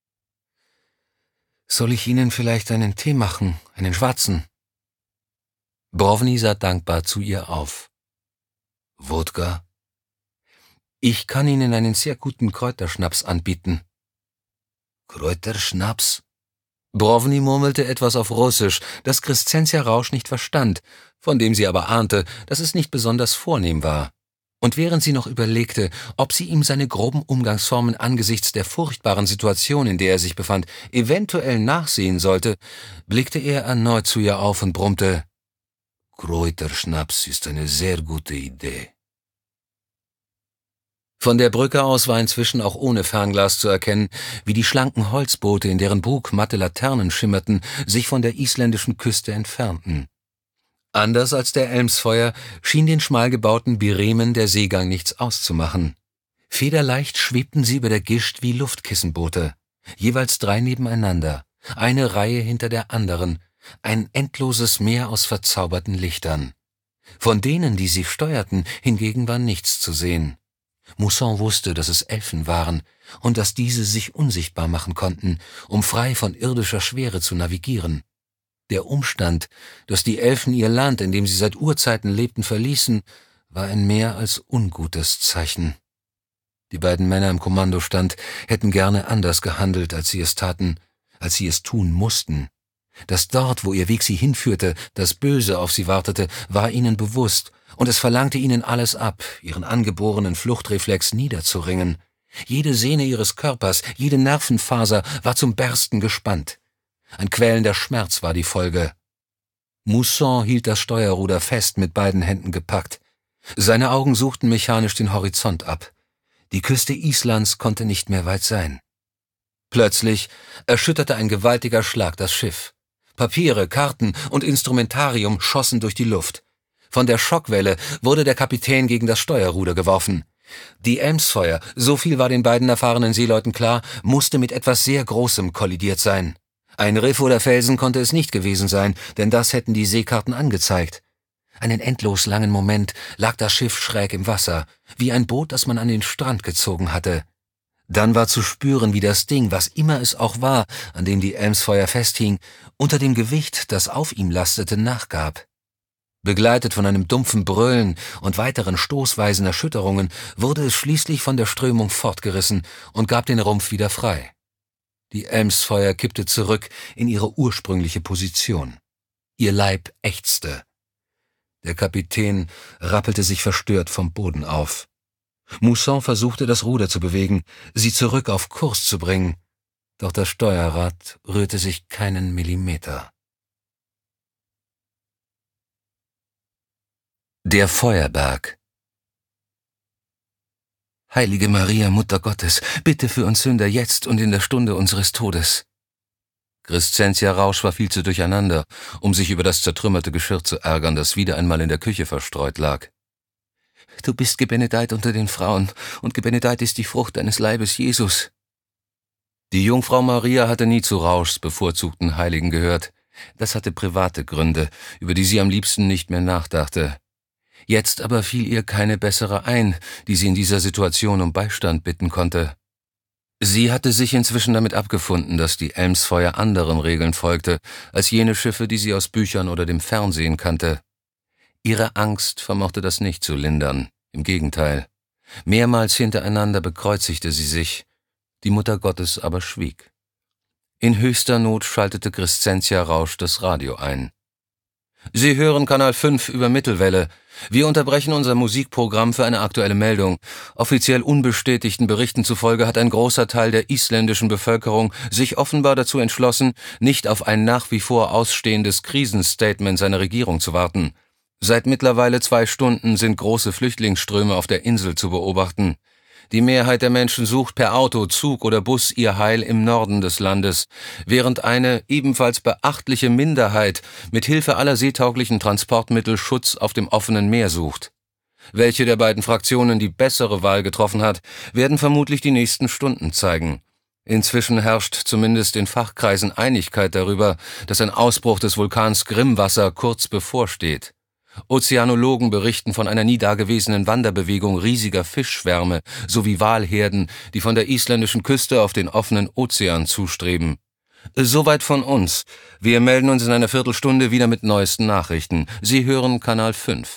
»Soll ich Ihnen vielleicht einen Tee machen, einen schwarzen?« Brovny sah dankbar zu ihr auf. »Wodka?« »Ich kann Ihnen einen sehr guten Kräuterschnaps anbieten.« »Kräuterschnaps?« Brovny murmelte etwas auf Russisch, das Crescentia Rausch nicht verstand, von dem sie aber ahnte, dass es nicht besonders vornehm war. Und während sie noch überlegte, ob sie ihm seine groben Umgangsformen angesichts der furchtbaren Situation, in der er sich befand, eventuell nachsehen sollte, blickte er erneut zu ihr auf und brummte: »Kräuterschnaps ist eine sehr gute Idee.« Von der Brücke aus war inzwischen auch ohne Fernglas zu erkennen, wie die schlanken Holzboote, in deren Bug matte Laternen schimmerten, sich von der isländischen Küste entfernten. Anders als der Elmsfeuer schien den schmal gebauten Biremen der Seegang nichts auszumachen. Federleicht schwebten sie über der Gischt wie Luftkissenboote, jeweils 3 nebeneinander, eine Reihe hinter der anderen, ein endloses Meer aus verzauberten Lichtern. Von denen, die sie steuerten, hingegen war nichts zu sehen. Mousson wusste, dass es Elfen waren und dass diese sich unsichtbar machen konnten, um frei von irdischer Schwere zu navigieren. Der Umstand, dass die Elfen ihr Land, in dem sie seit Urzeiten lebten, verließen, war ein mehr als ungutes Zeichen. Die beiden Männer im Kommandostand hätten gerne anders gehandelt, als sie es taten, als sie es tun mussten. Dass dort, wo ihr Weg sie hinführte, das Böse auf sie wartete, war ihnen bewusst, und es verlangte ihnen alles ab, ihren angeborenen Fluchtreflex niederzuringen. Jede Sehne ihres Körpers, jede Nervenfaser war zum Bersten gespannt. Ein quälender Schmerz war die Folge. Mousson hielt das Steuerruder fest, mit beiden Händen gepackt. Seine Augen suchten mechanisch den Horizont ab. Die Küste Islands konnte nicht mehr weit sein. Plötzlich erschütterte ein gewaltiger Schlag das Schiff. Papiere, Karten und Instrumentarium schossen durch die Luft. Von der Schockwelle wurde der Kapitän gegen das Steuerruder geworfen. Die Elmsfeuer, so viel war den beiden erfahrenen Seeleuten klar, musste mit etwas sehr Großem kollidiert sein. Ein Riff oder Felsen konnte es nicht gewesen sein, denn das hätten die Seekarten angezeigt. Einen endlos langen Moment lag das Schiff schräg im Wasser, wie ein Boot, das man an den Strand gezogen hatte. Dann war zu spüren, wie das Ding, was immer es auch war, an dem die Elmsfeuer festhing, unter dem Gewicht, das auf ihm lastete, nachgab. Begleitet von einem dumpfen Brüllen und weiteren stoßweisen Erschütterungen wurde es schließlich von der Strömung fortgerissen und gab den Rumpf wieder frei. Die Elmsfeuer kippte zurück in ihre ursprüngliche Position. Ihr Leib ächzte. Der Kapitän rappelte sich verstört vom Boden auf. Mousson versuchte, das Ruder zu bewegen, sie zurück auf Kurs zu bringen, doch das Steuerrad rührte sich keinen Millimeter. Der Feuerberg. Heilige Maria, Mutter Gottes, bitte für uns Sünder jetzt und in der Stunde unseres Todes. Crescentia Rausch war viel zu durcheinander, um sich über das zertrümmerte Geschirr zu ärgern, das wieder einmal in der Küche verstreut lag. Du bist gebenedeit unter den Frauen, und gebenedeit ist die Frucht deines Leibes, Jesus. Die Jungfrau Maria hatte nie zu Rauschs bevorzugten Heiligen gehört. Das hatte private Gründe, über die sie am liebsten nicht mehr nachdachte. Jetzt aber fiel ihr keine bessere ein, die sie in dieser Situation um Beistand bitten konnte. Sie hatte sich inzwischen damit abgefunden, dass die Elmsfeuer anderen Regeln folgte, als jene Schiffe, die sie aus Büchern oder dem Fernsehen kannte. Ihre Angst vermochte das nicht zu lindern, im Gegenteil. Mehrmals hintereinander bekreuzigte sie sich, die Mutter Gottes aber schwieg. In höchster Not schaltete Crescentia Rausch das Radio ein. Sie hören Kanal 5 über Mittelwelle. Wir unterbrechen unser Musikprogramm für eine aktuelle Meldung. Offiziell unbestätigten Berichten zufolge hat ein großer Teil der isländischen Bevölkerung sich offenbar dazu entschlossen, nicht auf ein nach wie vor ausstehendes Krisenstatement seiner Regierung zu warten. Seit mittlerweile 2 Stunden sind große Flüchtlingsströme auf der Insel zu beobachten. Die Mehrheit der Menschen sucht per Auto, Zug oder Bus ihr Heil im Norden des Landes, während eine ebenfalls beachtliche Minderheit mit Hilfe aller seetauglichen Transportmittel Schutz auf dem offenen Meer sucht. Welche der beiden Fraktionen die bessere Wahl getroffen hat, werden vermutlich die nächsten Stunden zeigen. Inzwischen herrscht zumindest in Fachkreisen Einigkeit darüber, dass ein Ausbruch des Vulkans Grimmwasser kurz bevorsteht. Ozeanologen berichten von einer nie dagewesenen Wanderbewegung riesiger Fischschwärme sowie Walherden, die von der isländischen Küste auf den offenen Ozean zustreben. Soweit von uns. Wir melden uns in einer Viertelstunde wieder mit neuesten Nachrichten. Sie hören Kanal 5.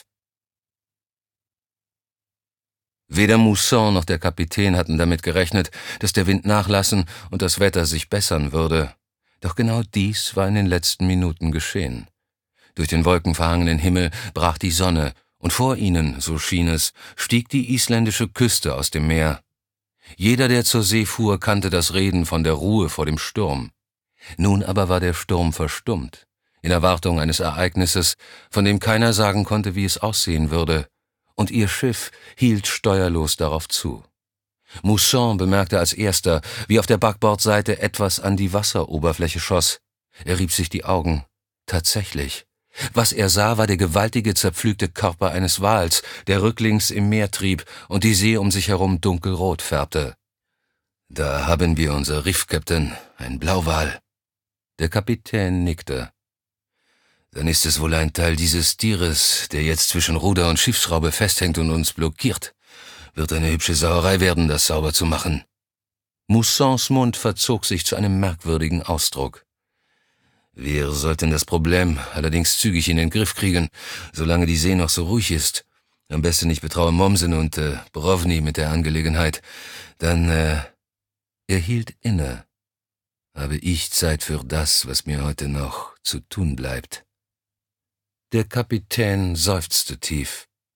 Weder Mousson noch der Kapitän hatten damit gerechnet, dass der Wind nachlassen und das Wetter sich bessern würde. Doch genau dies war in den letzten Minuten geschehen. Durch den wolkenverhangenen Himmel brach die Sonne, und vor ihnen, so schien es, stieg die isländische Küste aus dem Meer. Jeder, der zur See fuhr, kannte das Reden von der Ruhe vor dem Sturm. Nun aber war der Sturm verstummt, in Erwartung eines Ereignisses, von dem keiner sagen konnte, wie es aussehen würde, und ihr Schiff hielt steuerlos darauf zu. Mousson bemerkte als erster, wie auf der Backbordseite etwas an die Wasseroberfläche schoss. Er rieb sich die Augen. Tatsächlich. Was er sah, war der gewaltige, zerpflügte Körper eines Wals, der rücklings im Meer trieb und die See um sich herum dunkelrot färbte. »Da haben wir unser Riff, Captain, ein Blauwal.« Der Kapitän nickte. »Dann ist es wohl ein Teil dieses Tieres, der jetzt zwischen Ruder und Schiffsschraube festhängt und uns blockiert. Wird eine hübsche Sauerei werden, das sauber zu machen.« Moussons Mund verzog sich zu einem merkwürdigen Ausdruck. »Wir sollten das Problem allerdings zügig in den Griff kriegen, solange die See noch so ruhig ist. Am besten ich betraue Mommsen und Brovny mit der Angelegenheit. Dann, Er hielt inne. »Habe ich Zeit für das, was mir heute noch zu tun bleibt?« Der Kapitän seufzte tief.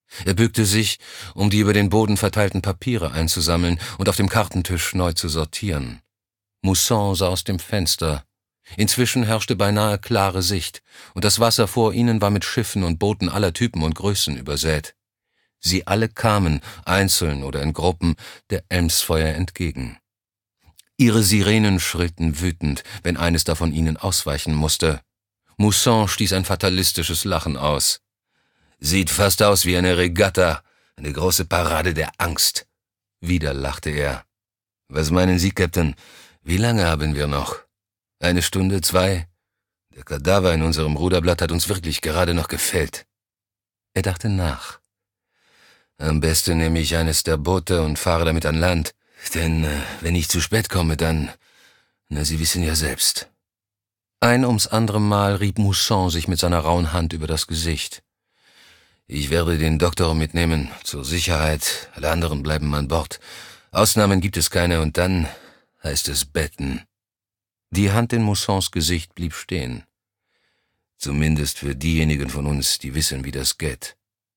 Er bückte sich, um die über den Boden verteilten Papiere einzusammeln und auf dem Kartentisch neu zu sortieren. Mousson sah aus dem Fenster. Inzwischen herrschte beinahe klare Sicht, und das Wasser vor ihnen war mit Schiffen und Booten aller Typen und Größen übersät. Sie alle kamen, einzeln oder in Gruppen, der Elmsfeuer entgegen. Ihre Sirenen schrillten wütend, wenn eines davon ihnen ausweichen musste. Mousson stieß ein fatalistisches Lachen aus. »Sieht fast aus wie eine Regatta, eine große Parade der Angst.« Wieder lachte er. »Was meinen Sie, Captain? Wie lange haben wir noch? 1 Stunde, 2? Der Kadaver in unserem Ruderblatt hat uns wirklich gerade noch gefällt.« Er dachte nach. »Am besten nehme ich eines der Boote und fahre damit an Land. Denn wenn ich zu spät komme, dann... Sie wissen ja selbst.« Ein ums andere Mal rieb Mousson sich mit seiner rauen Hand über das Gesicht. »Ich werde den Doktor mitnehmen, zur Sicherheit. Alle anderen bleiben an Bord. Ausnahmen gibt es keine, und dann heißt es betten.« Die Hand in Moussons Gesicht blieb stehen. »Zumindest für diejenigen von uns, die wissen, wie das geht.«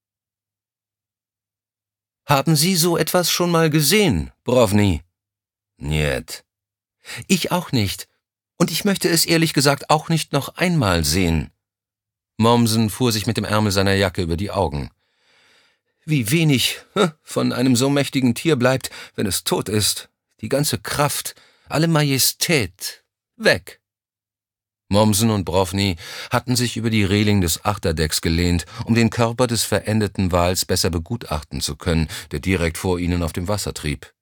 »Haben Sie so etwas schon mal gesehen, Brovny?« »Niet.« »Ich auch nicht. Und ich möchte es ehrlich gesagt auch nicht noch einmal sehen.« Mommsen fuhr sich mit dem Ärmel seiner Jacke über die Augen. »Wie wenig von einem so mächtigen Tier bleibt, wenn es tot ist. Die ganze Kraft, alle Majestät, weg.« Mommsen und Brovny hatten sich über die Reling des Achterdecks gelehnt, um den Körper des verendeten Wals besser begutachten zu können, der direkt vor ihnen auf dem Wasser trieb.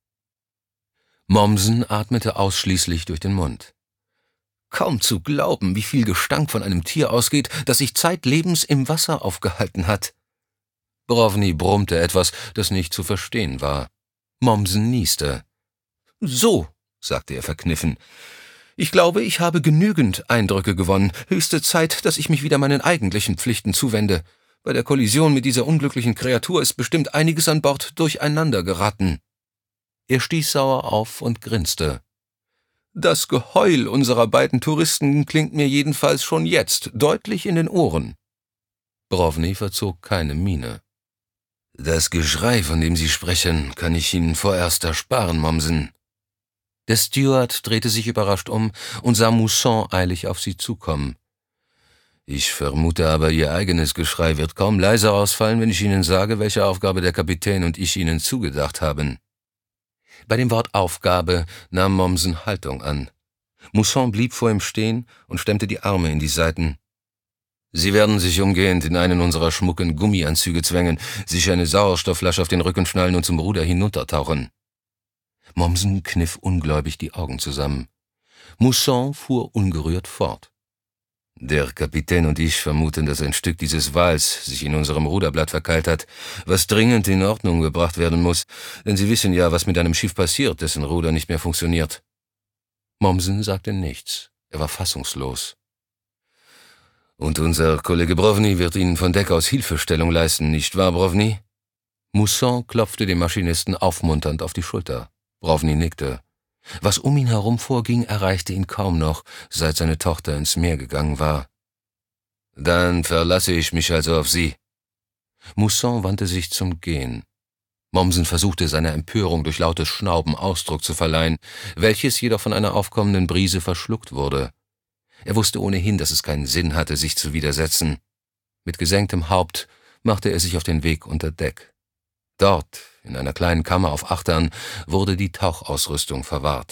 Mommsen atmete ausschließlich durch den Mund. Kaum zu glauben, wie viel Gestank von einem Tier ausgeht, das sich zeitlebens im Wasser aufgehalten hat. Brovny brummte etwas, das nicht zu verstehen war. Mommsen nieste. »So«, sagte er verkniffen, »ich glaube, ich habe genügend Eindrücke gewonnen. Höchste Zeit, dass ich mich wieder meinen eigentlichen Pflichten zuwende. Bei der Kollision mit dieser unglücklichen Kreatur ist bestimmt einiges an Bord durcheinander geraten.« Er stieß sauer auf und grinste. »Das Geheul unserer beiden Touristen klingt mir jedenfalls schon jetzt deutlich in den Ohren.« Brovny verzog keine Miene. »Das Geschrei, von dem Sie sprechen, kann ich Ihnen vorerst ersparen, Mommsen.« Der Steward drehte sich überrascht um und sah Mousson eilig auf sie zukommen. »Ich vermute aber, Ihr eigenes Geschrei wird kaum leiser ausfallen, wenn ich Ihnen sage, welche Aufgabe der Kapitän und ich Ihnen zugedacht haben.« Bei dem Wort Aufgabe nahm Mommsen Haltung an. Mousson blieb vor ihm stehen und stemmte die Arme in die Seiten. »Sie werden sich umgehend in einen unserer schmucken Gummianzüge zwängen, sich eine Sauerstoffflasche auf den Rücken schnallen und zum Ruder hinuntertauchen.« Mommsen kniff ungläubig die Augen zusammen. Mousson fuhr ungerührt fort. »Der Kapitän und ich vermuten, dass ein Stück dieses Wals sich in unserem Ruderblatt verkeilt hat, was dringend in Ordnung gebracht werden muss, denn Sie wissen ja, was mit einem Schiff passiert, dessen Ruder nicht mehr funktioniert.« Mommsen sagte nichts. Er war fassungslos. »Und unser Kollege Brovny wird Ihnen von Deck aus Hilfestellung leisten, nicht wahr, Brovny?« Mousson klopfte dem Maschinisten aufmunternd auf die Schulter. Brovny nickte. Was um ihn herum vorging, erreichte ihn kaum noch, seit seine Tochter ins Meer gegangen war. »Dann verlasse ich mich also auf Sie.« Mousson wandte sich zum Gehen. Mommsen versuchte, seiner Empörung durch lautes Schnauben Ausdruck zu verleihen, welches jedoch von einer aufkommenden Brise verschluckt wurde. Er wusste ohnehin, dass es keinen Sinn hatte, sich zu widersetzen. Mit gesenktem Haupt machte er sich auf den Weg unter Deck. Dort, in einer kleinen Kammer auf Achtern, wurde die Tauchausrüstung verwahrt.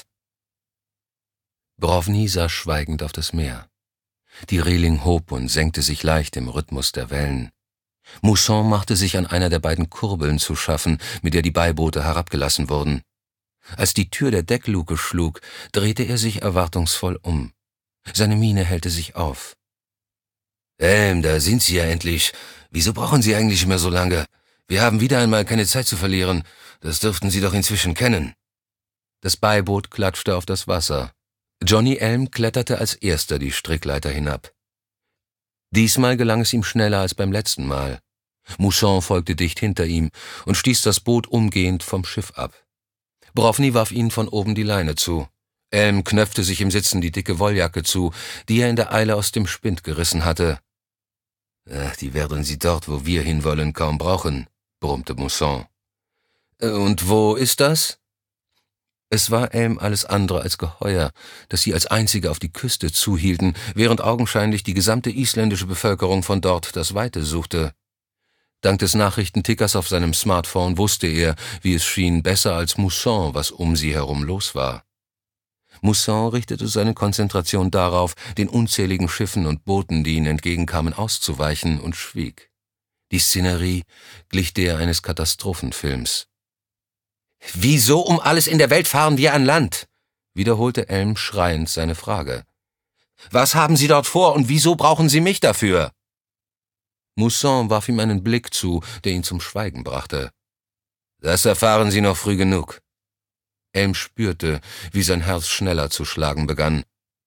Brovny sah schweigend auf das Meer. Die Reling hob und senkte sich leicht im Rhythmus der Wellen. Mousson machte sich an einer der beiden Kurbeln zu schaffen, mit der die Beiboote herabgelassen wurden. Als die Tür der Deckluke schlug, drehte er sich erwartungsvoll um. Seine Miene hellte sich auf. Da sind Sie ja endlich. Wieso brauchen Sie eigentlich immer so lange? Wir haben wieder einmal keine Zeit zu verlieren. Das dürften Sie doch inzwischen kennen.« Das Beiboot klatschte auf das Wasser. Johnny Elm kletterte als erster die Strickleiter hinab. Diesmal gelang es ihm schneller als beim letzten Mal. Mousson folgte dicht hinter ihm und stieß das Boot umgehend vom Schiff ab. Brovny warf ihnen von oben die Leine zu. Elm knöpfte sich im Sitzen die dicke Wolljacke zu, die er in der Eile aus dem Spind gerissen hatte. »Die werden Sie dort, wo wir hinwollen, kaum brauchen«, brummte Mousson. Und wo ist das? Es war Elm alles andere als geheuer, dass sie als einzige auf die Küste zuhielten, während augenscheinlich die gesamte isländische Bevölkerung von dort das Weite suchte. Dank des Nachrichtentickers auf seinem Smartphone wusste er, wie es schien, besser als Mousson, was um sie herum los war. Mousson richtete seine Konzentration darauf, den unzähligen Schiffen und Booten, die ihnen entgegenkamen, auszuweichen, und schwieg. Die Szenerie glich der eines Katastrophenfilms. »Wieso um alles in der Welt fahren wir an Land?« wiederholte Elm schreiend seine Frage. »Was haben Sie dort vor und wieso brauchen Sie mich dafür?« Mousson warf ihm einen Blick zu, der ihn zum Schweigen brachte. »Das erfahren Sie noch früh genug.« Elm spürte, wie sein Herz schneller zu schlagen begann.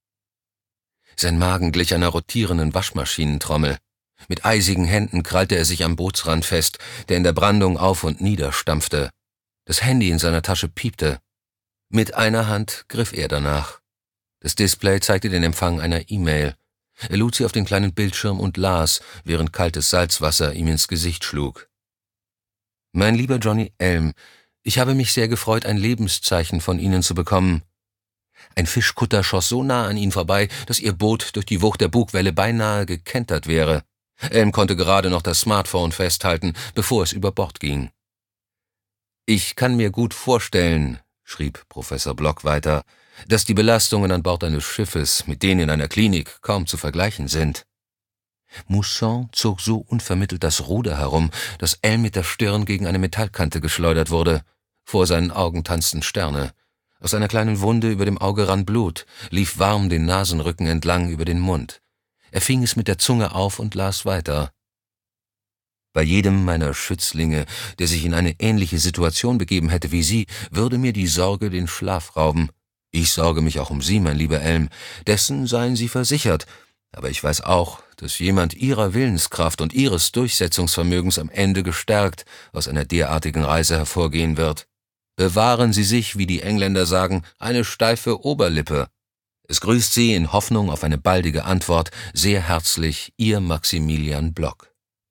Sein Magen glich einer rotierenden Waschmaschinentrommel. Mit eisigen Händen krallte er sich am Bootsrand fest, der in der Brandung auf und nieder stampfte. Das Handy in seiner Tasche piepte. Mit einer Hand griff er danach. Das Display zeigte den Empfang einer E-Mail. Er lud sie auf den kleinen Bildschirm und las, während kaltes Salzwasser ihm ins Gesicht schlug. »Mein lieber Johnny Elm, ich habe mich sehr gefreut, ein Lebenszeichen von Ihnen zu bekommen.« Ein Fischkutter schoss so nah an ihn vorbei, dass ihr Boot durch die Wucht der Bugwelle beinahe gekentert wäre. Elm konnte gerade noch das Smartphone festhalten, bevor es über Bord ging. »Ich kann mir gut vorstellen«, schrieb Professor Block weiter, »dass die Belastungen an Bord eines Schiffes mit denen in einer Klinik kaum zu vergleichen sind.« Mousson zog so unvermittelt das Ruder herum, dass Elm mit der Stirn gegen eine Metallkante geschleudert wurde. Vor seinen Augen tanzten Sterne. Aus einer kleinen Wunde über dem Auge rann Blut, lief warm den Nasenrücken entlang über den Mund. Er fing es mit der Zunge auf und las weiter. »Bei jedem meiner Schützlinge, der sich in eine ähnliche Situation begeben hätte wie Sie, würde mir die Sorge den Schlaf rauben. Ich sorge mich auch um Sie, mein lieber Elm, dessen seien Sie versichert. Aber ich weiß auch, dass jemand Ihrer Willenskraft und Ihres Durchsetzungsvermögens am Ende gestärkt aus einer derartigen Reise hervorgehen wird. Bewahren Sie sich, wie die Engländer sagen, eine steife Oberlippe. Es grüßt Sie in Hoffnung auf eine baldige Antwort sehr herzlich Ihr Maximilian Block.«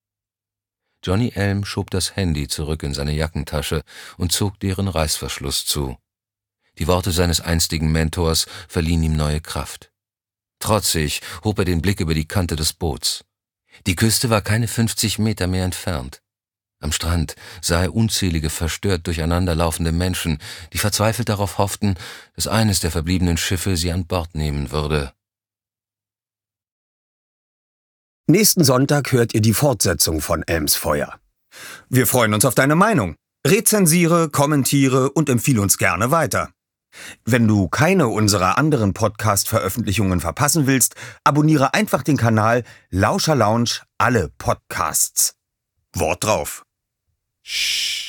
Johnny Elm schob das Handy zurück in seine Jackentasche und zog deren Reißverschluss zu. Die Worte seines einstigen Mentors verliehen ihm neue Kraft. Trotzig hob er den Blick über die Kante des Boots. Die Küste war keine 50 Meter mehr entfernt. Am Strand sah er unzählige verstört durcheinanderlaufende Menschen, die verzweifelt darauf hofften, dass eines der verbliebenen Schiffe sie an Bord nehmen würde. Nächsten Sonntag hört ihr die Fortsetzung von Elms Feuer. Wir freuen uns auf deine Meinung. Rezensiere, kommentiere und empfehle uns gerne weiter. Wenn du keine unserer anderen Podcast-Veröffentlichungen verpassen willst, abonniere einfach den Kanal Lauscher Lounge alle Podcasts. Wort drauf. Shh.